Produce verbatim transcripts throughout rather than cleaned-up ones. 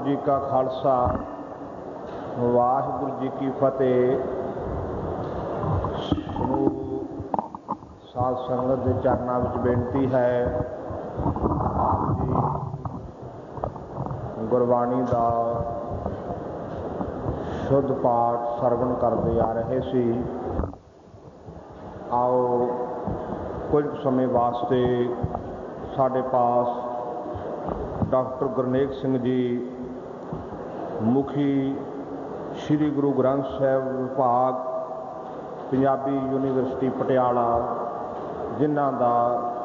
जी का खालसा वाहिगुरू जी की फतेह। समूह साध संगत के चरणों में बेनती है, आप जी गुरबाणी का शुद्ध पाठ सरवण करते आ रहे सी। आओ कुछ समय वास्ते साढ़े पास डॉक्टर गुरनेक सिंह जी मुखी श्री गुरु ग्रंथ साहिब विभाग पंजाबी यूनिवर्सिटी पटियाला, जिन्हां दा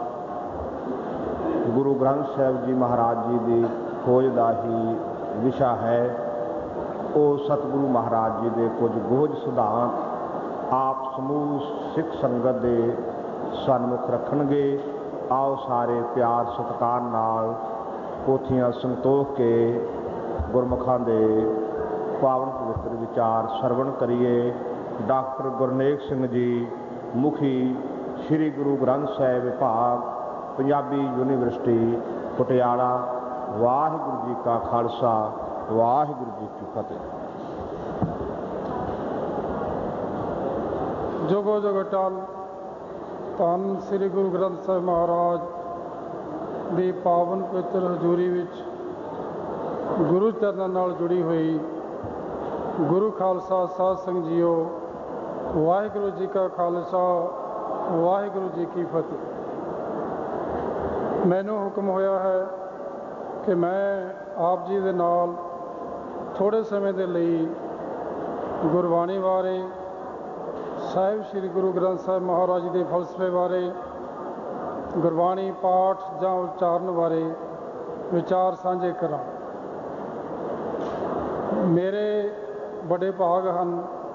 गुरु ग्रंथ साहिब जी महाराज जी की खोज का ही विषा है, वो सतगुरु महाराज जी के कुछ गोज सिद्धांत आप समूह सिख संगत के सन्मुख रखणगे। आओ सारे प्यार सत्कार नाल पोथियां संतोख के गुरमुखां दे पावन पवित्र विचार सरवण करिए। डॉक्टर गुरनेक सिंह जी मुखी श्री गुरु ग्रंथ साहिब विभाग पंजाबी यूनिवर्सिटी पटियाला। वाहिगुरू जी का खालसा वाहिगुरू जी की फतेह। जोगो जोगो टाल धन श्री गुरु ग्रंथ साहिब महाराज की पावन पवित्र हजूरी विच गुरु चरणों नाल जुड़ी हुई गुरु खालसा साध संग जीओ, वाहिगुरू जी का खालसा वाहिगुरू जी की फतेह। मैनू हुक्म होया है कि मैं आप जी दे नाल थोड़े समय के लिए गुरबाणी बारे, साहिब श्री गुरु ग्रंथ साहिब महाराज जी के फलसफे बारे, गुरबाणी पाठ या उच्चारण बारे विचार साझे करा। मेरे बड़े भाग हैं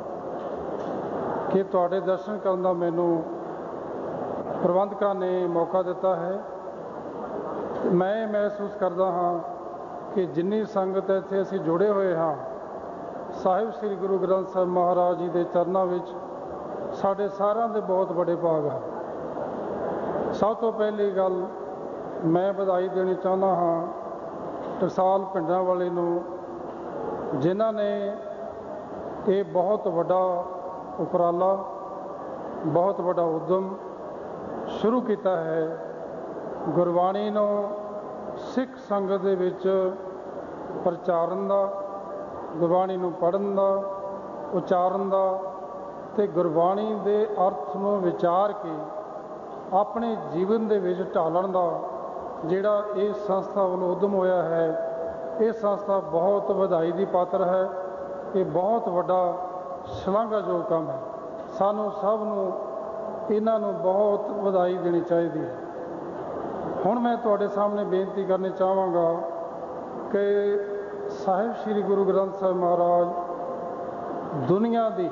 कि तुहाडे दर्शन करने का मैनू प्रबंधकों ने मौका दिता है। मैं महसूस करता हाँ कि जिन्नी संगत इत्थे असीं जुड़े हुए हाँ, साहिब श्री गुरु ग्रंथ साहिब महाराज जी के चरणों विच साढ़े सारिਆਂ ਦੇ बहुत बड़े भाग हैं। सब तो पहली गल मैं बधाई देनी चाहता हाँ टकसाल पिंडां वाले नूं, जिन्हां ने ये बहुत बड़ा उपराला, बहुत बड़ा उद्यम शुरू किया है। गुरबाणी नूं सिख संगत दे विच प्रचारण दा, गुरबाणी नूं पढ़न दा, उच्चारण दा ते गुरबाणी दे अर्थ नूं विचार के अपने जीवन दे विच ढालण दा जिहड़ा इस संस्था वल्लों उद्यम होया है, ये संस्था बहुत वधाई दी पात्र है। ये बहुत वड्डा शलाघायोग काम है। सानू सब नूं इन्हां नूं बहुत वधाई देनी चाहिए है। हुण मैं तुहाडे सामने बेनती करनी चाहांगा कि साहिब श्री गुरु ग्रंथ साहिब महाराज दुनिया दी,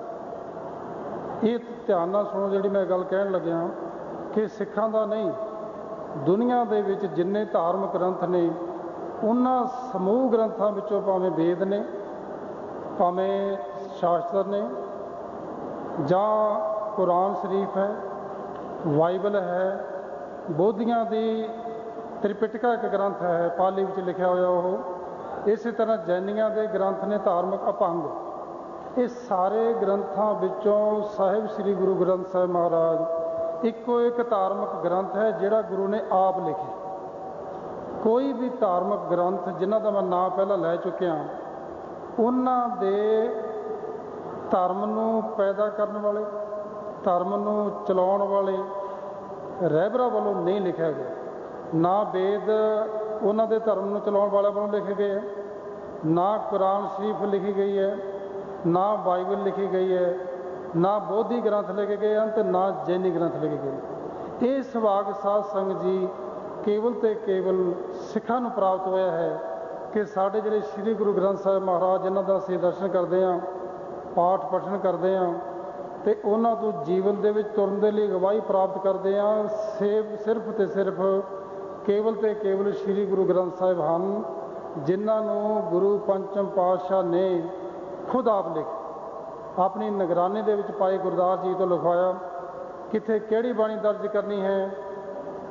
ये ध्यान नाल सुनो जिहड़ी मैं गल कहण लग्या कि सिखां दा नहीं, दुनिया दे विच जिन्ने धार्मिक ग्रंथ ने उन्हां समूह ग्रंथां विचों भावें वेद ने, भावें शास्त्र ने, जां कुरान शरीफ है, बाइबल है, बोधियां दी त्रिपिटका एक ग्रंथ है पाली विच लिखिया होया, वो इस तरह जैनियां दे ग्रंथ ने धार्मिक अभंग, ये सारे ग्रंथों विचों साहिब श्री गुरु ग्रंथ साहिब महाराज इको एक धार्मिक ग्रंथ है जिहड़ा गुरु ने आप लिखे। कोई भी धार्मिक ग्रंथ जिन्हां दा मैं नाम पहला लै चुकिया, उन्हां दे धर्म नूं पैदा करने वाले, धर्म नूं चलाउण वाले रहबरां वालों नहीं लिखा गया। ना वेद उन्हां दे धर्म नूं चलाउण वालिआं वालों लिखे गए है, ना कुरान शरीफ लिखी गई है, ना बाइबल लिखी गई है, ना बोधी ग्रंथ लिखे गए हैं, तो ना जैनी ग्रंथ लिखे गए। ये सुभाग साध संगत जी केवल तो केवल सिखां नूं प्राप्त होया है कि साढ़े जिहड़े श्री गुरु ग्रंथ साहिब महाराज जिन्हां दा असीं दर्शन करते हैं, पाठ पठन करते हैं, तो उन्हां तों जीवन दे विच तुरन दे लई गवाही प्राप्त करते हैं। सिर्फ सिर्फ तो सिर्फ केवल तो केवल श्री गुरु ग्रंथ साहिब हैं, जिन्हां नूं गुरु पंचम पातशाह ने खुद आप लिख अपनी निगरानी दे विच पाई गुरदास जी तो लिखवाया, कित्थे किहड़ी बाणी दर्ज करनी है,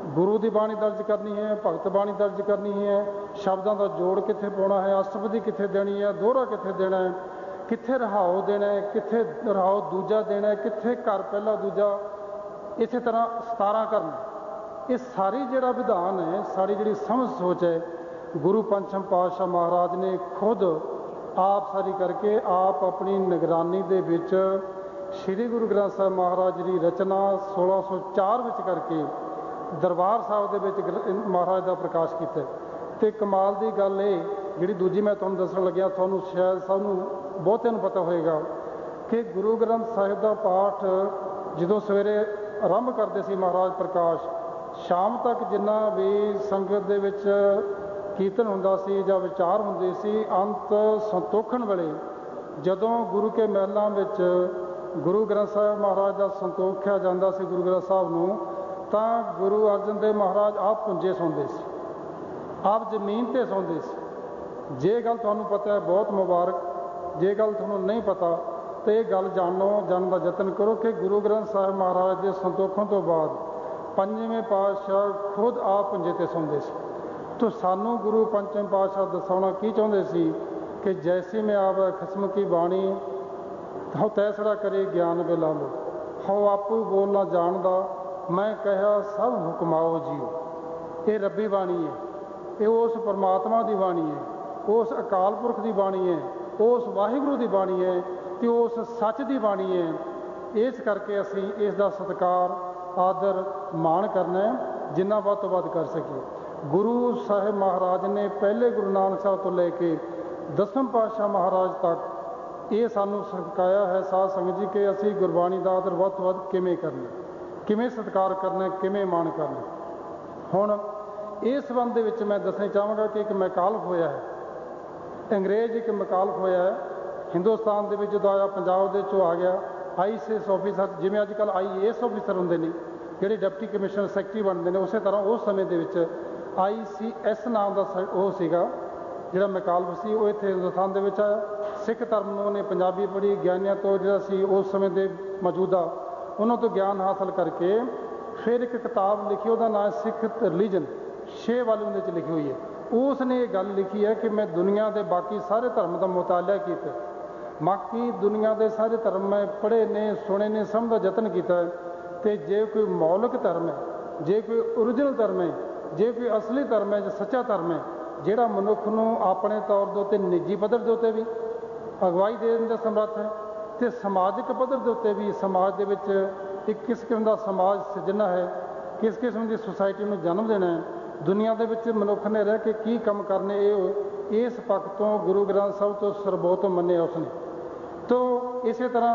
ਗੁਰੂ ਦੀ ਬਾਣੀ ਦਰਜ ਕਰਨੀ ਹੈ, ਭਗਤ ਬਾਣੀ ਦਰਜ ਕਰਨੀ ਹੈ, ਸ਼ਬਦਾਂ ਦਾ ਜੋੜ ਕਿੱਥੇ ਪਾਉਣਾ ਹੈ, ਅਸ਼ਟਪਦੀ ਕਿੱਥੇ ਦੇਣੀ ਹੈ, ਦੋਹਰਾ ਕਿੱਥੇ ਦੇਣਾ ਹੈ, ਕਿੱਥੇ ਰਹਾਓ ਦੇਣਾ ਹੈ, ਕਿੱਥੇ ਰਹਾਓ ਦੂਜਾ ਦੇਣਾ ਹੈ, ਕਿੱਥੇ ਘਰ ਪਹਿਲਾ ਦੂਜਾ, ਇਸੇ ਤਰ੍ਹਾਂ ਸਤਾਰਾਂ ਕਰਨਾ। ਇਹ ਸਾਰੀ ਜਿਹੜਾ ਵਿਧਾਨ ਹੈ, ਸਾਰੀ ਜਿਹੜੀ ਸਮਝ ਸੋਚ ਹੈ, ਗੁਰੂ ਪੰਚਮ ਪਾਤਸ਼ਾਹ ਮਹਾਰਾਜ ਨੇ ਖੁਦ ਆਪ ਸਾਰੀ ਕਰਕੇ ਆਪ ਆਪਣੀ ਨਿਗਰਾਨੀ ਦੇ ਵਿੱਚ ਸ਼੍ਰੀ ਗੁਰੂ ਗ੍ਰੰਥ ਸਾਹਿਬ ਮਹਾਰਾਜ ਦੀ ਰਚਨਾ ਸੋਲਾਂ ਸੌ ਚਾਰ ਵਿੱਚ ਕਰਕੇ ਦਰਬਾਰ ਸਾਹਿਬ ਦੇ ਵਿੱਚ ਮਹਾਰਾਜ ਦਾ ਪ੍ਰਕਾਸ਼ ਕੀਤਾ। ਅਤੇ ਕਮਾਲ ਦੀ ਗੱਲ ਇਹ ਜਿਹੜੀ ਦੂਜੀ ਮੈਂ ਤੁਹਾਨੂੰ ਦੱਸਣ ਲੱਗਿਆ, ਤੁਹਾਨੂੰ ਸ਼ਾਇਦ ਸਭ ਨੂੰ ਬਹੁਤਿਆਂ ਨੂੰ ਪਤਾ ਹੋਏਗਾ ਕਿ ਗੁਰੂ ਗ੍ਰੰਥ ਸਾਹਿਬ ਦਾ ਪਾਠ ਜਦੋਂ ਸਵੇਰੇ ਆਰੰਭ ਕਰਦੇ ਸੀ ਮਹਾਰਾਜ ਪ੍ਰਕਾਸ਼, ਸ਼ਾਮ ਤੱਕ ਜਿੰਨਾ ਵੀ ਸੰਗਤ ਦੇ ਵਿੱਚ ਕੀਰਤਨ ਹੁੰਦਾ ਸੀ ਜਾਂ ਵਿਚਾਰ ਹੁੰਦੇ ਸੀ, ਅੰਤ ਸੰਤੋਖਣ ਵੇਲੇ ਜਦੋਂ ਗੁਰੂ ਕੇ ਮਹਿਲਾਂ ਵਿੱਚ ਗੁਰੂ ਗ੍ਰੰਥ ਸਾਹਿਬ ਮਹਾਰਾਜ ਦਾ ਸੰਤੋਖਿਆ ਜਾਂਦਾ ਸੀ ਗੁਰੂ ਗ੍ਰੰਥ ਸਾਹਿਬ ਨੂੰ, ਤਾਂ ਗੁਰੂ ਅਰਜਨ ਦੇਵ ਮਹਾਰਾਜ ਆਪ ਪੁੰਜੇ ਸੌਂਦੇ ਸੀ, ਆਪ ਜ਼ਮੀਨ 'ਤੇ ਸੌਂਦੇ ਸੀ। ਜੇ ਗੱਲ ਤੁਹਾਨੂੰ ਪਤਾ ਹੈ ਬਹੁਤ ਮੁਬਾਰਕ, ਜੇ ਗੱਲ ਤੁਹਾਨੂੰ ਨਹੀਂ ਪਤਾ ਤਾਂ ਇਹ ਗੱਲ ਜਾਣੋ, ਜਾਣਨ ਦਾ ਯਤਨ ਕਰੋ ਕਿ ਗੁਰੂ ਗ੍ਰੰਥ ਸਾਹਿਬ ਮਹਾਰਾਜ ਦੇ ਸੰਤੋਖਣ ਤੋਂ ਬਾਅਦ ਪੰਜਵੇਂ ਪਾਤਸ਼ਾਹ ਖੁਦ ਆਪ ਪੁੰਜੇ 'ਤੇ ਸੌਂਦੇ ਸੀ। ਤਾਂ ਸਾਨੂੰ ਗੁਰੂ ਪੰਚਮ ਪਾਤਸ਼ਾਹ ਦਸਾਉਣਾ ਕੀ ਚਾਹੁੰਦੇ ਸੀ ਕਿ ਜੈਸੀ ਮੈਂ ਆਪ ਖਸਮ ਕੀ ਬਾਣੀ ਹਉ ਤੈਸੜਾ ਕਰੇ ਗਿਆਨ ਵੇਲਾ ਲੋ, ਹਉ ਆਪੂ ਬੋਲਣਾ ਜਾਣਦਾ, ਮੈਂ ਕਿਹਾ ਸਭ ਹੁਕਮਾਓ ਜੀਓ। ਇਹ ਰੱਬੀ ਬਾਣੀ ਹੈ, ਇਹ ਉਸ ਪਰਮਾਤਮਾ ਦੀ ਬਾਣੀ ਹੈ, ਉਸ ਅਕਾਲ ਪੁਰਖ ਦੀ ਬਾਣੀ ਹੈ, ਉਸ ਵਾਹਿਗੁਰੂ ਦੀ ਬਾਣੀ ਹੈ ਅਤੇ ਉਸ ਸੱਚ ਦੀ ਬਾਣੀ ਹੈ। ਇਸ ਕਰਕੇ ਅਸੀਂ ਇਸ ਦਾ ਸਤਿਕਾਰ ਆਦਰ ਮਾਣ ਕਰਨਾ ਹੈ, ਜਿੰਨਾ ਵੱਧ ਤੋਂ ਵੱਧ ਕਰ ਸਕੀਏ। ਗੁਰੂ ਸਾਹਿਬ ਮਹਾਰਾਜ ਨੇ ਪਹਿਲੇ ਗੁਰੂ ਨਾਨਕ ਸਾਹਿਬ ਤੋਂ ਲੈ ਕੇ ਦਸਮ ਪਾਤਸ਼ਾਹ ਮਹਾਰਾਜ ਤੱਕ ਇਹ ਸਾਨੂੰ ਸਿਖਾਇਆ ਹੈ ਸਾਧ ਸੰਗਤ ਜੀ ਕਿ ਅਸੀਂ ਗੁਰਬਾਣੀ ਦਾ ਆਦਰ ਵੱਧ ਤੋਂ ਵੱਧ ਕਿਵੇਂ ਕਰਨਾ, ਕਿਵੇਂ ਸਤਿਕਾਰ ਕਰਨਾ, ਕਿਵੇਂ ਮਾਣ ਕਰਨਾ। ਹੁਣ ਇਸ ਸੰਬੰਧ ਦੇ ਵਿੱਚ ਮੈਂ ਦੱਸਣਾ ਚਾਹਾਂਗਾ ਕਿ ਇੱਕ ਮੈਕਾਲਫ ਹੋਇਆ ਹੈ, ਅੰਗਰੇਜ਼ ਇੱਕ ਮੈਕਾਲਫ ਹੋਇਆ ਹੈ ਹਿੰਦੁਸਤਾਨ ਦੇ ਵਿੱਚ ਜਦੋਂ ਆਇਆ, ਪੰਜਾਬ ਦੇ 'ਚੋਂ ਆ ਗਿਆ। ਆਈ ਸੀ ਐਸ ਆਫਿਸਰ, ਜਿਵੇਂ ਅੱਜ ਕੱਲ੍ਹ ਆਈ ਏ ਐਸ ਆਫਿਸਰ ਹੁੰਦੇ ਨੇ ਜਿਹੜੇ ਡਿਪਟੀ ਕਮਿਸ਼ਨਰ ਸੈਕਟਰੀ ਬਣਦੇ ਨੇ, ਉਸੇ ਤਰ੍ਹਾਂ ਉਸ ਸਮੇਂ ਦੇ ਵਿੱਚ ਆਈ ਸੀ ਐਸ ਨਾਮ ਦਾ ਉਹ ਸੀਗਾ ਜਿਹੜਾ ਮੈਕਾਲਫ ਸੀ, ਉਹ ਇੱਥੇ ਹਿੰਦੁਸਤਾਨ ਦੇ ਵਿੱਚ ਆਇਆ। ਸਿੱਖ ਧਰਮ ਨੂੰ ਉਹਨੇ ਪੰਜਾਬੀ ਪੜ੍ਹੀ, ਗਿਆਨੀਆਂ ਤੋਂ ਜਿਹੜਾ ਸੀ ਉਸ ਸਮੇਂ ਦੇ ਮੌਜੂਦਾ ਉਹਨਾਂ ਤੋਂ ਗਿਆਨ ਹਾਸਲ ਕਰਕੇ ਫਿਰ ਇੱਕ ਕਿਤਾਬ ਲਿਖੀ, ਉਹਦਾ ਨਾਮ ਸਿੱਖ ਰਿਲੀਜਨ, ਛੇ ਵਾਲੀਅਮ ਦੇ ਵਿੱਚ ਲਿਖੀ ਹੋਈ ਹੈ। ਉਸ ਨੇ ਇਹ ਗੱਲ ਲਿਖੀ ਹੈ ਕਿ ਮੈਂ ਦੁਨੀਆ ਦੇ ਬਾਕੀ ਸਾਰੇ ਧਰਮ ਦਾ ਮੁਤਾਲਿਆ ਕੀਤਾ, ਬਾਕੀ ਦੁਨੀਆ ਦੇ ਸਾਰੇ ਧਰਮ ਮੈਂ ਪੜ੍ਹੇ ਨੇ, ਸੁਣੇ ਨੇ, ਸਮਝ ਦਾ ਯਤਨ ਕੀਤਾ ਹੈ, ਅਤੇ ਜੇ ਕੋਈ ਮੌਲਿਕ ਧਰਮ ਹੈ, ਜੇ ਕੋਈ ਓਰੀਜਨਲ ਧਰਮ ਹੈ, ਜੇ ਕੋਈ ਅਸਲੀ ਧਰਮ ਹੈ, ਜੇ ਸੱਚਾ ਧਰਮ ਹੈ, ਜਿਹੜਾ ਮਨੁੱਖ ਨੂੰ ਆਪਣੇ ਤੌਰ ਦੇ ਉੱਤੇ ਨਿੱਜੀ ਪੱਧਰ ਦੇ ਉੱਤੇ ਵੀ ਅਗਵਾਈ ਦੇਣ ਦਾ ਸਮਰੱਥ ਹੈ ਅਤੇ ਸਮਾਜਿਕ ਪੱਧਰ ਦੇ ਉੱਤੇ ਵੀ ਸਮਾਜ ਦੇ ਵਿੱਚ ਇੱਕ ਕਿਸ ਕਿਸਮ ਦਾ ਸਮਾਜ ਸਿਰਜਣਾ ਹੈ, ਕਿਸ ਕਿਸਮ ਦੀ ਸੁਸਾਇਟੀ ਨੂੰ ਜਨਮ ਦੇਣਾ ਹੈ, ਦੁਨੀਆ ਦੇ ਵਿੱਚ ਮਨੁੱਖ ਨੇ ਰਹਿ ਕੇ ਕੀ ਕੰਮ ਕਰਨੇ, ਇਹ ਇਸ ਪੱਖ ਤੋਂ ਗੁਰੂ ਗ੍ਰੰਥ ਸਾਹਿਬ ਤੋਂ ਸਰਬੋਤਮ ਮੰਨਿਆ ਉਸਨੇ। ਤੋ ਇਸੇ ਤਰ੍ਹਾਂ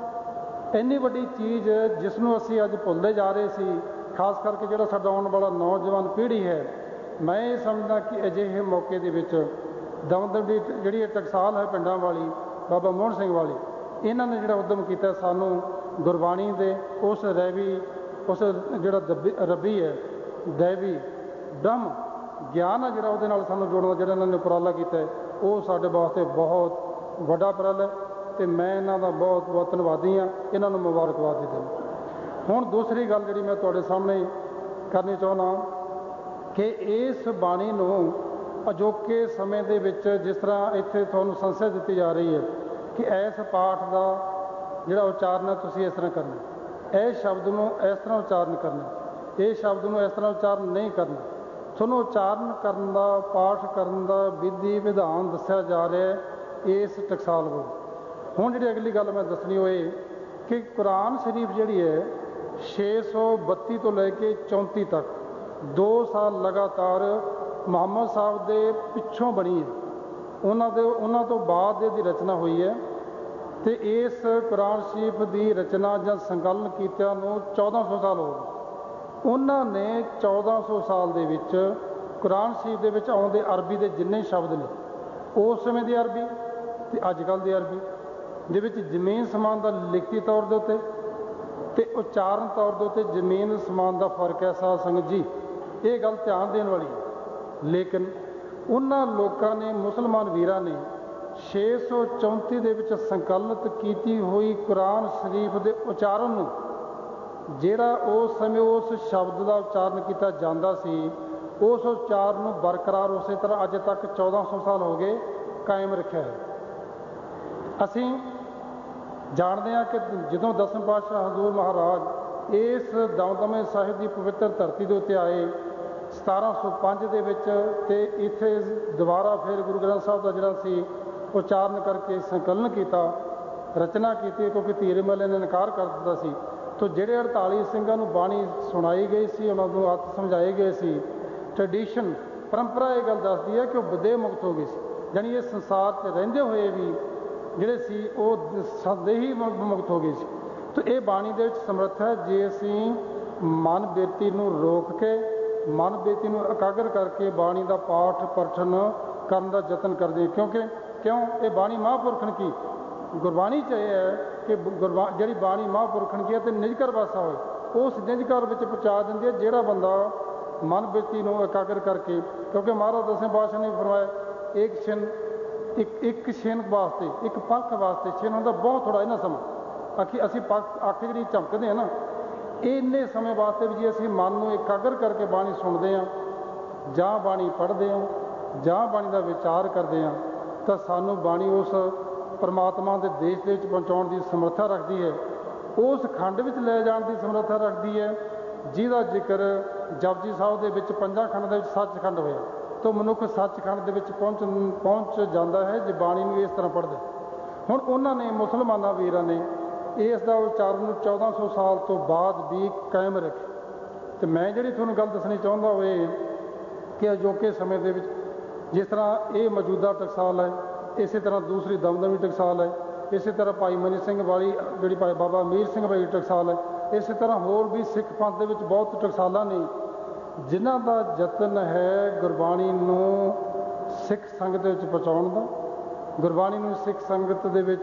ਇੰਨੀ ਵੱਡੀ ਚੀਜ਼ ਜਿਸ ਨੂੰ ਅਸੀਂ ਅੱਜ ਭੁੱਲਦੇ ਜਾ ਰਹੇ ਸੀ, ਖਾਸ ਕਰਕੇ ਜਿਹੜਾ ਸਾਡਾ ਆਉਣ ਵਾਲਾ ਨੌਜਵਾਨ ਪੀੜ੍ਹੀ ਹੈ, ਮੈਂ ਇਹ ਸਮਝਦਾ ਕਿ ਅਜਿਹੇ ਮੌਕੇ ਦੇ ਵਿੱਚ ਦਮਦਮ ਦੀ ਜਿਹੜੀ ਇਹ ਟਕਸਾਲ ਹੈ ਪਿੰਡਾਂ ਵਾਲੀ, ਬਾਬਾ ਮੋਹਨ ਸਿੰਘ ਵਾਲੀ, ਇਹਨਾਂ ਨੇ ਜਿਹੜਾ ਉੱਦਮ ਕੀਤਾ ਸਾਨੂੰ ਗੁਰਬਾਣੀ ਦੇ ਉਸ ਰੈਵੀ, ਉਸ ਜਿਹੜਾ ਦੱਬੀ ਰੱਬੀ ਹੈ, ਦੈਵੀ ਬ੍ਰਹਮ ਗਿਆਨ ਹੈ ਜਿਹੜਾ ਉਹਦੇ ਨਾਲ ਸਾਨੂੰ ਜੋੜਨ ਦਾ ਜਿਹੜਾ ਇਹਨਾਂ ਨੇ ਉਪਰਾਲਾ ਕੀਤਾ ਹੈ, ਉਹ ਸਾਡੇ ਵਾਸਤੇ ਬਹੁਤ ਵੱਡਾ ਉਪਰਾਲਾ ਹੈ ਅਤੇ ਮੈਂ ਇਹਨਾਂ ਦਾ ਬਹੁਤ ਬਹੁਤ ਧੰਨਵਾਦੀ ਹਾਂ, ਇਹਨਾਂ ਨੂੰ ਮੁਬਾਰਕਬਾਦ ਦਿੰਦਾ। ਹੁਣ ਦੂਸਰੀ ਗੱਲ ਜਿਹੜੀ ਮੈਂ ਤੁਹਾਡੇ ਸਾਹਮਣੇ ਕਰਨੀ ਚਾਹੁੰਦਾ ਕਿ ਇਸ ਬਾਣੀ ਨੂੰ ਅਜੋਕੇ ਸਮੇਂ ਦੇ ਵਿੱਚ ਜਿਸ ਤਰ੍ਹਾਂ ਇੱਥੇ ਤੁਹਾਨੂੰ ਸੰਸਥਾ ਦਿੱਤੀ ਜਾ ਰਹੀ ਹੈ ਕਿ ਇਸ ਪਾਠ ਦਾ ਜਿਹੜਾ ਉਚਾਰਨ ਹੈ ਤੁਸੀਂ ਇਸ ਤਰ੍ਹਾਂ ਕਰਨਾ, ਇਸ ਸ਼ਬਦ ਨੂੰ ਇਸ ਤਰ੍ਹਾਂ ਉਚਾਰਨ ਕਰਨਾ, ਇਹ ਸ਼ਬਦ ਨੂੰ ਇਸ ਤਰ੍ਹਾਂ ਉਚਾਰਨ ਨਹੀਂ ਕਰਨਾ, ਤੁਹਾਨੂੰ ਉਚਾਰਨ ਕਰਨ ਦਾ, ਪਾਠ ਕਰਨ ਦਾ ਵਿਧੀ ਵਿਧਾਨ ਦੱਸਿਆ ਜਾ ਰਿਹਾ ਹੈ ਇਸ ਟਕਸਾਲ ਵਿੱਚ। ਹੁਣ ਜਿਹੜੀ ਅਗਲੀ ਗੱਲ ਮੈਂ ਦੱਸਣੀ ਉਹ ਇਹ ਕਿ ਕੁਰਾਨ ਸ਼ਰੀਫ ਜਿਹੜੀ ਹੈ ਛੇ ਸੌ ਬੱਤੀ ਤੋਂ ਲੈ ਕੇ ਚੌਂਤੀ ਤੱਕ ਦੋ ਸਾਲ ਲਗਾਤਾਰ ਮੁਹੰਮਦ ਸਾਹਿਬ ਦੇ ਪਿੱਛੋਂ ਬਣੀ ਹੈ, ਉਹਨਾਂ ਦੇ ਉਹਨਾਂ ਤੋਂ ਬਾਅਦ ਇਹਦੀ ਰਚਨਾ ਹੋਈ ਹੈ ਅਤੇ ਇਸ ਕੁਰਾਨ ਸ਼ਰੀਫ ਦੀ ਰਚਨਾ ਜਾਂ ਸੰਕਲਨ ਕੀਤਿਆਂ ਨੂੰ ਚੌਦਾਂ ਸੌ ਸਾਲ ਹੋ ਗਏ। ਉਹਨਾਂ ਨੇ ਚੌਦਾਂ ਸੌ ਸਾਲ ਦੇ ਵਿੱਚ ਕੁਰਾਨ ਸ਼ਰੀਫ ਦੇ ਵਿੱਚ ਆਉਂਦੇ ਅਰਬੀ ਦੇ ਜਿੰਨੇ ਸ਼ਬਦ ਨੇ, ਉਸ ਸਮੇਂ ਦੀ ਅਰਬੀ ਅਤੇ ਅੱਜ ਕੱਲ੍ਹ ਦੀ ਅਰਬੀ ਦੇ ਵਿੱਚ ਜ਼ਮੀਨ ਸਮਾਨ ਦਾ ਲਿਖਤੀ ਤੌਰ ਦੇ ਉੱਤੇ ਅਤੇ ਉਚਾਰਨ ਤੌਰ ਦੇ ਉੱਤੇ ਜ਼ਮੀਨ ਸਮਾਨ ਦਾ ਫਰਕ ਹੈ। ਸਾਧ ਸੰਗਤ ਜੀ, ਇਹ ਗੱਲ ਧਿਆਨ ਦੇਣ ਵਾਲੀ ਹੈ। ਲੇਕਿਨ ਉਹਨਾਂ ਲੋਕਾਂ ਨੇ, ਮੁਸਲਮਾਨ ਵੀਰਾਂ ਨੇ ਛੇ ਸੌ ਚੌਂਤੀ ਦੇ ਵਿੱਚ ਸੰਕਲਿਤ ਕੀਤੀ ਹੋਈ ਕੁਰਾਨ ਸ਼ਰੀਫ ਦੇ ਉਚਾਰਨ ਨੂੰ ਜਿਹੜਾ ਉਸ ਸਮੇਂ ਉਸ ਸ਼ਬਦ ਦਾ ਉਚਾਰਨ ਕੀਤਾ ਜਾਂਦਾ ਸੀ, ਉਸ ਉਚਾਰ ਨੂੰ ਬਰਕਰਾਰ ਉਸੇ ਤਰ੍ਹਾਂ ਅੱਜ ਤੱਕ ਚੌਦਾਂ ਸੌ ਸਾਲ ਹੋ ਗਏ ਕਾਇਮ ਰੱਖਿਆ ਹੈ। ਅਸੀਂ ਜਾਣਦੇ ਹਾਂ ਕਿ ਜਦੋਂ ਦਸਮ ਪਾਤਸ਼ਾਹ ਹਜ਼ੂਰ ਮਹਾਰਾਜ ਇਸ ਦਮਦਮੇ ਸਾਹਿਬ ਦੀ ਪਵਿੱਤਰ ਧਰਤੀ ਦੇ ਉੱਤੇ ਆਏ ਸਤਾਰਾਂ ਸੌ ਪੰਜ ਦੇ ਵਿੱਚ, ਅਤੇ ਇੱਥੇ ਦੁਬਾਰਾ ਫਿਰ ਗੁਰੂ ਗ੍ਰੰਥ ਸਾਹਿਬ ਦਾ ਜਿਹੜਾ ਸੀ ਉਚਾਰਨ ਕਰਕੇ ਸੰਕਲਨ ਕੀਤਾ, ਰਚਨਾ ਕੀਤੀ, ਕਿਉਂਕਿ ਧੀਰਮੱਲ ਨੇ ਇਨਕਾਰ ਕਰ ਦਿੱਤਾ ਸੀ। ਤੋ ਜਿਹੜੇ ਅੜਤਾਲੀ ਸਿੰਘਾਂ ਨੂੰ ਬਾਣੀ ਸੁਣਾਈ ਗਈ ਸੀ, ਉਹਨਾਂ ਨੂੰ ਅਰਥ ਸਮਝਾਏ ਗਏ ਸੀ। ਟ੍ਰੈਡੀਸ਼ਨ, ਪਰੰਪਰਾ ਇਹ ਗੱਲ ਦੱਸਦੀ ਹੈ ਕਿ ਉਹ ਵਿਦੇਹ ਮੁਕਤ ਹੋ ਗਏ ਸੀ, ਜਾਣੀ ਇਹ ਸੰਸਾਰ 'ਚ ਰਹਿੰਦੇ ਹੋਏ ਵੀ ਜਿਹੜੇ ਸੀ ਉਹ ਸੰਦੇਹੀ ਮੁਕਤ ਹੋ ਗਏ ਸੀ। ਤੋ ਇਹ ਬਾਣੀ ਦੇ ਵਿੱਚ ਸਮਰੱਥ ਹੈ, ਜੇ ਅਸੀਂ ਮਨ ਬੇਤੀ ਨੂੰ ਰੋਕ ਕੇ, ਮਨ ਬੇਤੀ ਨੂੰ ਇਕਾਗਰ ਕਰਕੇ ਬਾਣੀ ਦਾ ਪਾਠ ਪਠਨ ਕਰਨ ਦਾ ਯਤਨ ਕਰਦੇ ਹਾਂ। ਕਿਉਂਕਿ ਕਿਉਂ ਇਹ ਬਾਣੀ ਮਹਾਂਪੁਰਖਣ ਕੀ, ਗੁਰਬਾਣੀ 'ਚ ਇਹ ਹੈ ਕਿ ਗੁਰਬਾ ਜਿਹੜੀ ਬਾਣੀ ਮਹਾਂਪੁਰਖਣ ਕੀ ਹੈ ਅਤੇ ਨਿਜਕਰ ਵਾਸਾ ਹੋਏ, ਉਸ ਨਿਜਕਰ ਵਿੱਚ ਪਹੁੰਚਾ ਦਿੰਦੀ ਹੈ ਜਿਹੜਾ ਬੰਦਾ ਮਨ ਬੇਤੀ ਨੂੰ ਇਕਾਗਰ ਕਰਕੇ। ਕਿਉਂਕਿ ਮਹਾਰਾਜ ਦਸਵੇਂ ਪਾਤਸ਼ਾਹ ਨੇ ਫਰਮਾਇਆ, ਇੱਕ ਛਿਨ ਇੱਕ ਇੱਕ ਛਿਨ ਵਾਸਤੇ, ਇੱਕ ਪੱਖ ਵਾਸਤੇ, ਛਿਨ ਹੁੰਦਾ ਬਹੁਤ ਥੋੜ੍ਹਾ ਇਹਨਾਂ ਸਮਾਂ, ਅੱਖੀ ਅਸੀਂ ਪੱਖ ਅੱਖ ਜਿਹੜੀ ਝਮਕਦੇ ਹਾਂ ਨਾ, ਇੰਨੇ ਸਮੇਂ ਵਾਸਤੇ ਵੀ ਜੇ ਅਸੀਂ ਮਨ ਨੂੰ ਇਕਾਗਰ ਕਰਕੇ ਬਾਣੀ ਸੁਣਦੇ ਹਾਂ ਜਾਂ ਬਾਣੀ ਪੜ੍ਹਦੇ ਹਾਂ ਜਾਂ ਬਾਣੀ ਦਾ ਵਿਚਾਰ ਕਰਦੇ ਹਾਂ, ਤਾਂ ਸਾਨੂੰ ਬਾਣੀ ਉਸ ਪਰਮਾਤਮਾ ਦੇ ਦੇਸ਼ ਦੇ ਵਿੱਚ ਪਹੁੰਚਾਉਣ ਦੀ ਸਮਰੱਥਾ ਰੱਖਦੀ ਹੈ, ਉਸ ਖੰਡ ਵਿੱਚ ਲੈ ਜਾਣ ਦੀ ਸਮਰੱਥਾ ਰੱਖਦੀ ਹੈ ਜਿਹਦਾ ਜ਼ਿਕਰ ਜਪਜੀ ਸਾਹਿਬ ਦੇ ਵਿੱਚ ਪੰਜਾਂ ਖੰਡ ਦੇ ਵਿੱਚ ਸੱਚਖੰਡ ਹੋਇਆ। ਤਾਂ ਮਨੁੱਖ ਸੱਚਖੰਡ ਦੇ ਵਿੱਚ ਪਹੁੰਚ ਪਹੁੰਚ ਜਾਂਦਾ ਹੈ ਜੇ ਬਾਣੀ ਨੂੰ ਇਸ ਤਰ੍ਹਾਂ ਪੜ੍ਹਦਾ। ਹੁਣ ਉਹਨਾਂ ਨੇ, ਮੁਸਲਮਾਨਾਂ ਵੀਰਾਂ ਨੇ ਇਸ ਦਾ ਉਚਾਰਨ ਨੂੰ ਚੌਦਾਂ ਸੌ ਸਾਲ ਤੋਂ ਬਾਅਦ ਵੀ ਕਾਇਮ ਰੱਖਿਆ। ਅਤੇ ਮੈਂ ਜਿਹੜੀ ਤੁਹਾਨੂੰ ਗੱਲ ਦੱਸਣੀ ਚਾਹੁੰਦਾ ਉਹ ਇਹ ਕਿ ਅਜੋਕੇ ਸਮੇਂ ਦੇ ਵਿੱਚ ਜਿਸ ਤਰ੍ਹਾਂ ਇਹ ਮੌਜੂਦਾ ਟਕਸਾਲ ਹੈ, ਇਸੇ ਤਰ੍ਹਾਂ ਦੂਸਰੀ ਦਮਦਮੀ ਟਕਸਾਲ ਹੈ, ਇਸੇ ਤਰ੍ਹਾਂ ਭਾਈ ਮਨੀ ਸਿੰਘ ਵਾਲੀ ਜਿਹੜੀ ਭਾਈ ਬਾਬਾ ਅਮੀਰ ਸਿੰਘ ਵਾਲੀ ਟਕਸਾਲ ਹੈ, ਇਸੇ ਤਰ੍ਹਾਂ ਹੋਰ ਵੀ ਸਿੱਖ ਪੰਥ ਦੇ ਵਿੱਚ ਬਹੁਤ ਟਕਸਾਲਾਂ ਨੇ ਜਿਨ੍ਹਾਂ ਦਾ ਯਤਨ ਹੈ ਗੁਰਬਾਣੀ ਨੂੰ ਸਿੱਖ ਸੰਗਤ ਦੇ ਵਿੱਚ ਪਹੁੰਚਾਉਣ ਦਾ, ਗੁਰਬਾਣੀ ਨੂੰ ਸਿੱਖ ਸੰਗਤ ਦੇ ਵਿੱਚ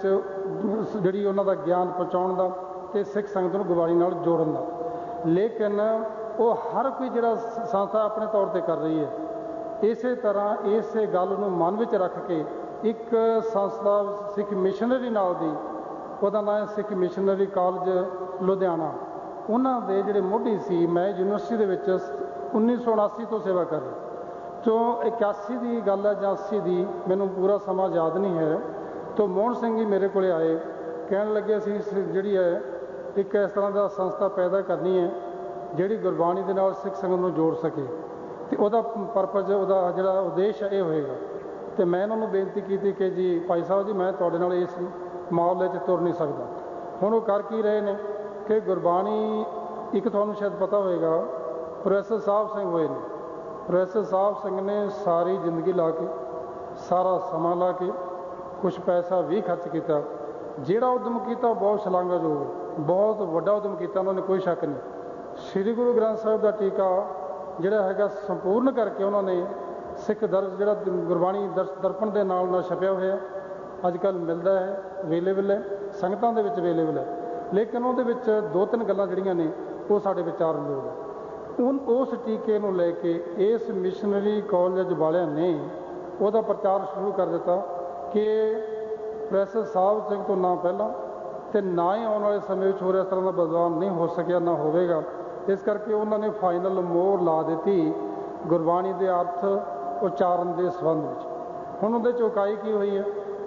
ਜਿਹੜੀ ਉਹਨਾਂ ਦਾ ਗਿਆਨ ਪਹੁੰਚਾਉਣ ਦਾ ਅਤੇ ਸਿੱਖ ਸੰਗਤ ਨੂੰ ਗੁਰਬਾਣੀ ਨਾਲ ਜੋੜਨ ਦਾ। ਲੇਕਿਨ ਉਹ ਹਰ ਕੋਈ ਜਿਹੜਾ ਸੰਸਥਾ ਆਪਣੇ ਤੌਰ 'ਤੇ ਕਰ ਰਹੀ ਹੈ, ਇਸੇ ਤਰ੍ਹਾਂ ਇਸੇ ਗੱਲ ਨੂੰ ਮਨ ਵਿੱਚ ਰੱਖ ਕੇ ਇੱਕ ਸੰਸਥਾ ਸਿੱਖ ਮਿਸ਼ਨਰੀ ਨਾਲ ਦੀ, ਉਹਦਾ ਨਾਂ ਹੈ ਸਿੱਖ ਮਿਸ਼ਨਰੀ ਕਾਲਜ ਲੁਧਿਆਣਾ, ਉਹਨਾਂ ਦੇ ਜਿਹੜੇ ਮੋਢੀ ਸੀ, ਮੈਂ ਯੂਨੀਵਰਸਿਟੀ ਦੇ ਵਿੱਚ ਉੱਨੀ ਸੌ ਉਣਾਸੀ ਤੋਂ ਸੇਵਾ ਕਰ ਰਿਹਾ, ਤੋਂ ਇਕਿਆਸੀ ਦੀ ਗੱਲ ਹੈ ਜਾਂ ਅੱਸੀ ਦੀ, ਮੈਨੂੰ ਪੂਰਾ ਸਮਾਂ ਯਾਦ ਨਹੀਂ ਹੈ। ਤੋਂ ਮੋਹਨ ਸਿੰਘ ਜੀ ਮੇਰੇ ਕੋਲ ਆਏ, ਕਹਿਣ ਲੱਗੇ ਅਸੀਂ ਜਿਹੜੀ ਹੈ ਇੱਕ ਇਸ ਤਰ੍ਹਾਂ ਦਾ ਸੰਸਥਾ ਪੈਦਾ ਕਰਨੀ ਹੈ ਜਿਹੜੀ ਗੁਰਬਾਣੀ ਦੇ ਨਾਲ ਸਿੱਖ ਸੰਗਤ ਨੂੰ ਜੋੜ ਸਕੇ, ਅਤੇ ਉਹਦਾ ਪਰਪਜ਼, ਉਹਦਾ ਜਿਹੜਾ ਉਦੇਸ਼ ਹੈ ਇਹ ਹੋਏਗਾ। ਅਤੇ ਮੈਂ ਇਹਨਾਂ ਨੂੰ ਬੇਨਤੀ ਕੀਤੀ ਕਿ ਜੀ ਭਾਈ ਸਾਹਿਬ ਜੀ, ਮੈਂ ਤੁਹਾਡੇ ਨਾਲ ਇਸ ਮਾਮਲੇ 'ਚ ਤੁਰ ਨਹੀਂ ਸਕਦਾ। ਹੁਣ ਉਹ ਕਰ ਕੀ ਰਹੇ ਨੇ ਕਿ ਗੁਰਬਾਣੀ, ਇੱਕ ਤੁਹਾਨੂੰ ਸ਼ਾਇਦ ਪਤਾ ਹੋਏਗਾ, ਪ੍ਰੋਫੈਸਰ ਸਾਹਿਬ ਸਿੰਘ ਹੋਏ ਨੇ, ਪ੍ਰੋਫੈਸਰ ਸਾਹਿਬ ਸਿੰਘ ਨੇ ਸਾਰੀ ਜ਼ਿੰਦਗੀ ਲਾ ਕੇ, ਸਾਰਾ ਸਮਾਂ ਲਾ ਕੇ, ਕੁਛ ਪੈਸਾ ਵੀ ਖਰਚ ਕੀਤਾ, ਜਿਹੜਾ ਉਦਮ ਕੀਤਾ ਉਹ ਬਹੁਤ ਸ਼ਲਾਘਾਯੋਗ ਹੈ, ਬਹੁਤ ਵੱਡਾ ਉਦਮ ਕੀਤਾ ਉਹਨਾਂ ਨੇ, ਕੋਈ ਸ਼ੱਕ ਨਹੀਂ। ਸ੍ਰੀ ਗੁਰੂ ਗ੍ਰੰਥ ਸਾਹਿਬ ਦਾ ਟੀਕਾ ਜਿਹੜਾ ਹੈਗਾ ਸੰਪੂਰਨ ਕਰਕੇ ਉਹਨਾਂ ਨੇ ਸਿੱਖ ਦਰਜ ਜਿਹੜਾ ਗੁਰਬਾਣੀ ਦਰਸ ਦਰਪਣ ਦੇ ਨਾਲ ਨਾਲ ਛਪਿਆ ਹੋਇਆ ਅੱਜ ਕੱਲ੍ਹ ਮਿਲਦਾ ਹੈ, ਅਵੇਲੇਬਲ ਹੈ, ਸੰਗਤਾਂ ਦੇ ਵਿੱਚ ਅਵੇਲੇਬਲ ਹੈ। ਲੇਕਿਨ ਉਹਦੇ ਵਿੱਚ ਦੋ ਤਿੰਨ ਗੱਲਾਂ ਜਿਹੜੀਆਂ ਨੇ ਉਹ ਸਾਡੇ ਵਿਚਾਰਨਯੋਗ ਹੈ। ਹੁਣ ਉਸ ਟੀਕੇ ਨੂੰ ਲੈ ਕੇ ਇਸ ਮਿਸ਼ਨਰੀ ਕਾਲਜ ਵਾਲਿਆਂ ਨੇ ਉਹਦਾ ਪ੍ਰਚਾਰ ਸ਼ੁਰੂ ਕਰ ਦਿੱਤਾ ਕਿ ਪ੍ਰੋਫੈਸਰ ਸਾਹਿਬ ਸਿੰਘ ਤੋਂ ਨਾ ਪਹਿਲਾਂ ਅਤੇ ਨਾ ਹੀ ਆਉਣ ਵਾਲੇ ਸਮੇਂ ਵਿੱਚ ਹੋਰ ਇਸ ਤਰ੍ਹਾਂ ਦਾ ਬਦਲਾਅ ਨਹੀਂ ਹੋ ਸਕਿਆ, ਨਾ ਹੋਵੇਗਾ। ਇਸ ਕਰਕੇ ਉਹਨਾਂ ਨੇ ਫਾਈਨਲ ਮੋਹਰ ਲਾ ਦਿੱਤੀ ਗੁਰਬਾਣੀ ਦੇ ਅਰਥ ਉਚਾਰਨ ਦੇ ਸੰਬੰਧ ਵਿੱਚ। ਹੁਣ ਉਹਦੇ ਚੌਕਾਈ ਕੀ ਹੋਈ ਹੈ,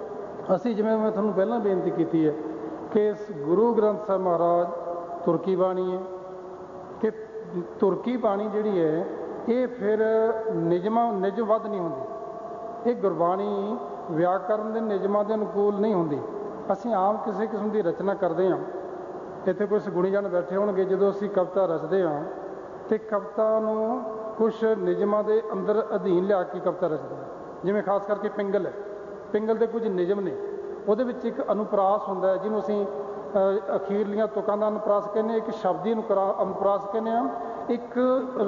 ਅਸੀਂ ਜਿਵੇਂ ਮੈਂ ਤੁਹਾਨੂੰ ਪਹਿਲਾਂ ਬੇਨਤੀ ਕੀਤੀ ਹੈ ਕਿ ਇਸ ਗੁਰੂ ਗ੍ਰੰਥ ਸਾਹਿਬ ਮਹਾਰਾਜ ਤੁਰਕੀ ਬਾਣੀ ਹੈ, ਕਿ ਤੁਰਕੀ ਬਾਣੀ ਜਿਹੜੀ ਹੈ ਇਹ ਫਿਰ ਨਿਯਮਾਂ ਨਿਯਮਬੱਧ ਨਹੀਂ ਹੁੰਦੀ, ਇਹ ਗੁਰਬਾਣੀ ਵਿਆਕਰਨ ਦੇ ਨਿਯਮਾਂ ਦੇ ਅਨੁਕੂਲ ਨਹੀਂ ਹੁੰਦੀ। ਅਸੀਂ ਆਮ ਕਿਸੇ ਕਿਸਮ ਦੀ ਰਚਨਾ ਕਰਦੇ ਹਾਂ, ਇੱਥੇ ਕੁਝ ਗੁਣੀਜਨ ਬੈਠੇ ਹੋਣਗੇ, ਜਦੋਂ ਅਸੀਂ ਕਵਿਤਾ ਰਚਦੇ ਹਾਂ ਅਤੇ ਕਵਿਤਾ ਨੂੰ ਕੁਛ ਨਿਯਮਾਂ ਦੇ ਅੰਦਰ ਅਧੀਨ ਲਿਆ ਕੇ ਕਵਿਤਾ ਰਚਦੇ ਹਾਂ। ਜਿਵੇਂ ਖਾਸ ਕਰਕੇ ਪਿੰਗਲ ਹੈ, ਪਿੰਗਲ ਦੇ ਕੁਝ ਨਿਯਮ ਨੇ, ਉਹਦੇ ਵਿੱਚ ਇੱਕ ਅਨੁਪਰਾਸ ਹੁੰਦਾ ਹੈ ਜਿਹਨੂੰ ਅਸੀਂ ਅਖੀਰਲੀਆਂ ਤੁਕਾਂ ਦਾ ਅਨੁਪਰਾਸ ਕਹਿੰਦੇ ਹਾਂ, ਇੱਕ ਸ਼ਬਦੀ ਅਨੁਕਰਾ ਅਨੁਪਰਾਸ ਕਹਿੰਦੇ ਹਾਂ। ਇੱਕ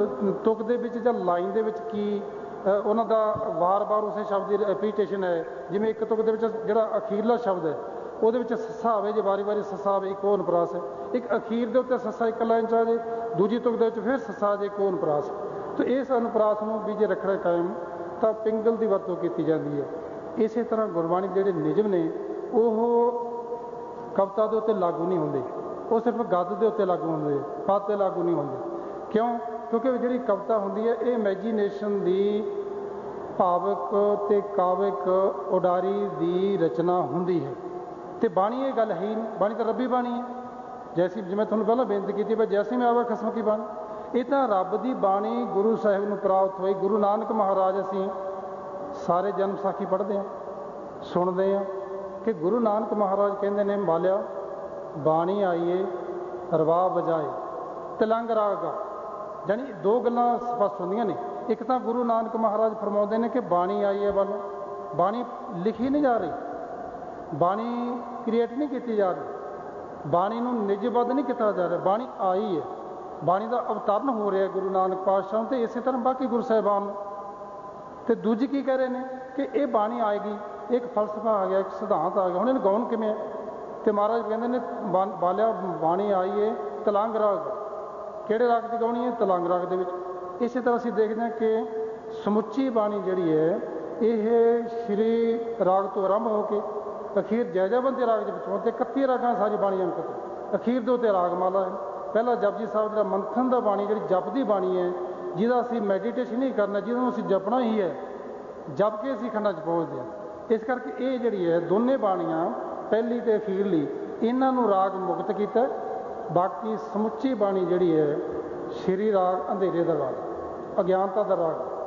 ਤੁਕ ਦੇ ਵਿੱਚ ਜਾਂ ਲਾਈਨ ਦੇ ਵਿੱਚ ਕੀ ਉਹਨਾਂ ਦਾ ਵਾਰ-ਵਾਰ ਉਸੇ ਸ਼ਬਦ ਦੀ ਰਿਪੀਟੇਸ਼ਨ ਹੈ। ਜਿਵੇਂ ਇੱਕ ਤੁਕ ਦੇ ਵਿੱਚ ਜਿਹੜਾ ਅਖੀਰਲਾ ਸ਼ਬਦ ਹੈ ਉਹਦੇ ਵਿੱਚ ਸੱਸਾ ਆਵੇ, ਜੇ ਵਾਰੀ ਵਾਰੀ ਸੱਸਾ ਆਵੇ, ਇੱਕ ਉਹ ਅਨੁਪਰਾਸ ਹੈ। ਇੱਕ ਅਖੀਰ ਦੇ ਉੱਤੇ ਸੱਸਾ ਇੱਕ ਲਾਈਨ 'ਚ ਆ ਜੇ, ਦੂਜੀ ਤੁਕ ਦੇ ਵਿੱਚ ਫਿਰ ਸੱਸਾ ਆ ਜੇ, ਇੱਕ ਉਹ ਅਨੁਪਰਾਸ। ਤਾਂ ਇਸ ਅਨੁਪਰਾਸ ਨੂੰ ਵੀ ਜੇ ਰੱਖਣਾ ਕਾਇਮ ਤਾਂ ਪਿੰਗਲ ਦੀ ਵਰਤੋਂ ਕੀਤੀ ਜਾਂਦੀ ਹੈ। ਇਸੇ ਤਰ੍ਹਾਂ ਗੁਰਬਾਣੀ ਦੇ ਜਿਹੜੇ ਨਿਯਮ ਨੇ ਉਹ ਕਵਿਤਾ ਦੇ ਉੱਤੇ ਲਾਗੂ ਨਹੀਂ ਹੁੰਦੇ। ਉਹ ਸਿਰਫ ਗੱਦ ਦੇ ਉੱਤੇ ਲਾਗੂ ਹੁੰਦੇ, ਪਦ 'ਤੇ ਲਾਗੂ ਨਹੀਂ ਹੁੰਦੇ। ਕਿਉਂ? ਕਿਉਂਕਿ ਜਿਹੜੀ ਕਵਿਤਾ ਹੁੰਦੀ ਹੈ ਇਹ ਇਮੈਜੀਨੇਸ਼ਨ ਦੀ ਭਾਵਕ ਅਤੇ ਕਾਵਿਕ ਉਡਾਰੀ ਦੀ ਰਚਨਾ ਹੁੰਦੀ ਹੈ। ਅਤੇ ਬਾਣੀ ਇਹ ਗੱਲ ਹੈ ਹੀ ਨਹੀਂ, ਬਾਣੀ ਤਾਂ ਰੱਬੀ ਬਾਣੀ ਹੈ। ਜੈਸੀ ਜਿਵੇਂ ਤੁਹਾਨੂੰ ਪਹਿਲਾਂ ਬੇਨਤੀ ਕੀਤੀ ਵੀ ਜੈਸੀ ਮੈਂ ਆਵਾ ਖਸਮ ਕੀ ਬਾਣੀ, ਇਹ ਤਾਂ ਰੱਬ ਦੀ ਬਾਣੀ ਗੁਰੂ ਸਾਹਿਬ ਨੂੰ ਪ੍ਰਾਪਤ ਹੋਈ। ਗੁਰੂ ਨਾਨਕ ਮਹਾਰਾਜ, ਅਸੀਂ ਸਾਰੇ ਜਨਮ ਸਾਖੀ ਪੜ੍ਹਦੇ ਹਾਂ, ਸੁਣਦੇ ਹਾਂ ਕਿ ਗੁਰੂ ਨਾਨਕ ਮਹਾਰਾਜ ਕਹਿੰਦੇ ਨੇ, ਮਾਲਿਆ ਬਾਣੀ ਆਈਏ ਰਵਾ ਵਜਾਏ ਤਿਲੰਗ ਰਾਗਾ। ਜਾਣੀ ਦੋ ਗੱਲਾਂ ਸਪਸ਼ਟ ਹੁੰਦੀਆਂ ਨੇ। ਇੱਕ ਤਾਂ ਗੁਰੂ ਨਾਨਕ ਮਹਾਰਾਜ ਫਰਮਾਉਂਦੇ ਨੇ ਕਿ ਬਾਣੀ ਆਈ ਹੈ ਵੱਲ, ਬਾਣੀ ਲਿਖੀ ਨਹੀਂ ਜਾ ਰਹੀ, ਬਾਣੀ ਕ੍ਰੀਏਟ ਨਹੀਂ ਕੀਤੀ ਜਾ ਰਹੀ, ਬਾਣੀ ਨੂੰ ਨਿੱਜਬੱਧ ਨਹੀਂ ਕੀਤਾ ਜਾ ਰਿਹਾ, ਬਾਣੀ ਆਈ ਹੈ, ਬਾਣੀ ਦਾ ਅਵਤਰਨ ਹੋ ਰਿਹਾ ਗੁਰੂ ਨਾਨਕ ਪਾਤਸ਼ਾਹ ਅਤੇ ਇਸੇ ਤਰ੍ਹਾਂ ਬਾਕੀ ਗੁਰੂ ਸਾਹਿਬਾਨ ਨੂੰ। ਅਤੇ ਦੂਜੀ ਕੀ ਕਹਿ ਰਹੇ ਨੇ ਕਿ ਇਹ ਬਾਣੀ ਆਏਗੀ, ਇੱਕ ਫਲਸਫਾ ਆ ਗਿਆ, ਇੱਕ ਸਿਧਾਂਤ ਆ ਗਿਆ, ਹੁਣ ਇਹਨੂੰ ਗਾਉਣ ਕਿਵੇਂ? ਅਤੇ ਮਹਾਰਾਜ ਕਹਿੰਦੇ ਨੇ ਬਾ ਬਾਲਿਆ ਬਾਣੀ ਆਈ ਹੈ ਤਲੰਗ ਰਾਗ। ਕਿਹੜੇ ਰਾਗ 'ਚ ਗਾਉਣੀ ਹੈ? ਤਲੰਗ ਰਾਗ ਦੇ ਵਿੱਚ। ਇਸੇ ਤਰ੍ਹਾਂ ਅਸੀਂ ਦੇਖਦੇ ਹਾਂ ਕਿ ਸਮੁੱਚੀ ਬਾਣੀ ਜਿਹੜੀ ਹੈ ਇਹ ਸ਼੍ਰੀ ਰਾਗ ਤੋਂ ਆਰੰਭ ਹੋ ਕੇ ਅਖੀਰ ਜੈਜਾਵੰਤੀ ਰਾਗ ਦੇ ਵਿੱਚੋਂ, ਅਤੇ ਇਕੱਤੀ ਰਾਗਾਂ ਸਾਰੀ ਬਾਣੀ ਅੰਕਿਤ ਹੈ। ਅਖੀਰ ਦੇ ਉੱਤੇ ਰਾਗਮਾਲਾ ਹੈ। ਪਹਿਲਾ ਜਪਜੀ ਸਾਹਿਬ ਜਿਹੜਾ ਮੰਥਨ ਦਾ ਬਾਣੀ, ਜਿਹੜੀ ਜਪਦੀ ਬਾਣੀ ਹੈ, ਜਿਹਦਾ ਅਸੀਂ ਮੈਡੀਟੇਸ਼ਨ ਨਹੀਂ ਕਰਨਾ, ਜਿਹਨੂੰ ਅਸੀਂ ਜਪਣਾ ਹੀ ਹੈ, ਜਪ ਕੇ ਅਸੀਂ ਖੰਡਾਂ 'ਚ ਪਹੁੰਚਦੇ ਹਾਂ। ਇਸ ਕਰਕੇ ਇਹ ਜਿਹੜੀ ਹੈ ਦੋਨੇ ਬਾਣੀਆਂ, ਪਹਿਲੀ ਅਤੇ ਅਖੀਰਲੀ, ਇਹਨਾਂ ਨੂੰ ਰਾਗ ਮੁਕਤ ਕੀਤਾ। ਬਾਕੀ ਸਮੁੱਚੀ ਬਾਣੀ ਜਿਹੜੀ ਹੈ ਸ਼੍ਰੀ ਰਾਗ ਅੰਧੇਰੇ ਦਾ ਰਾਗ, ਅਗਿਆਨਤਾ ਦਾ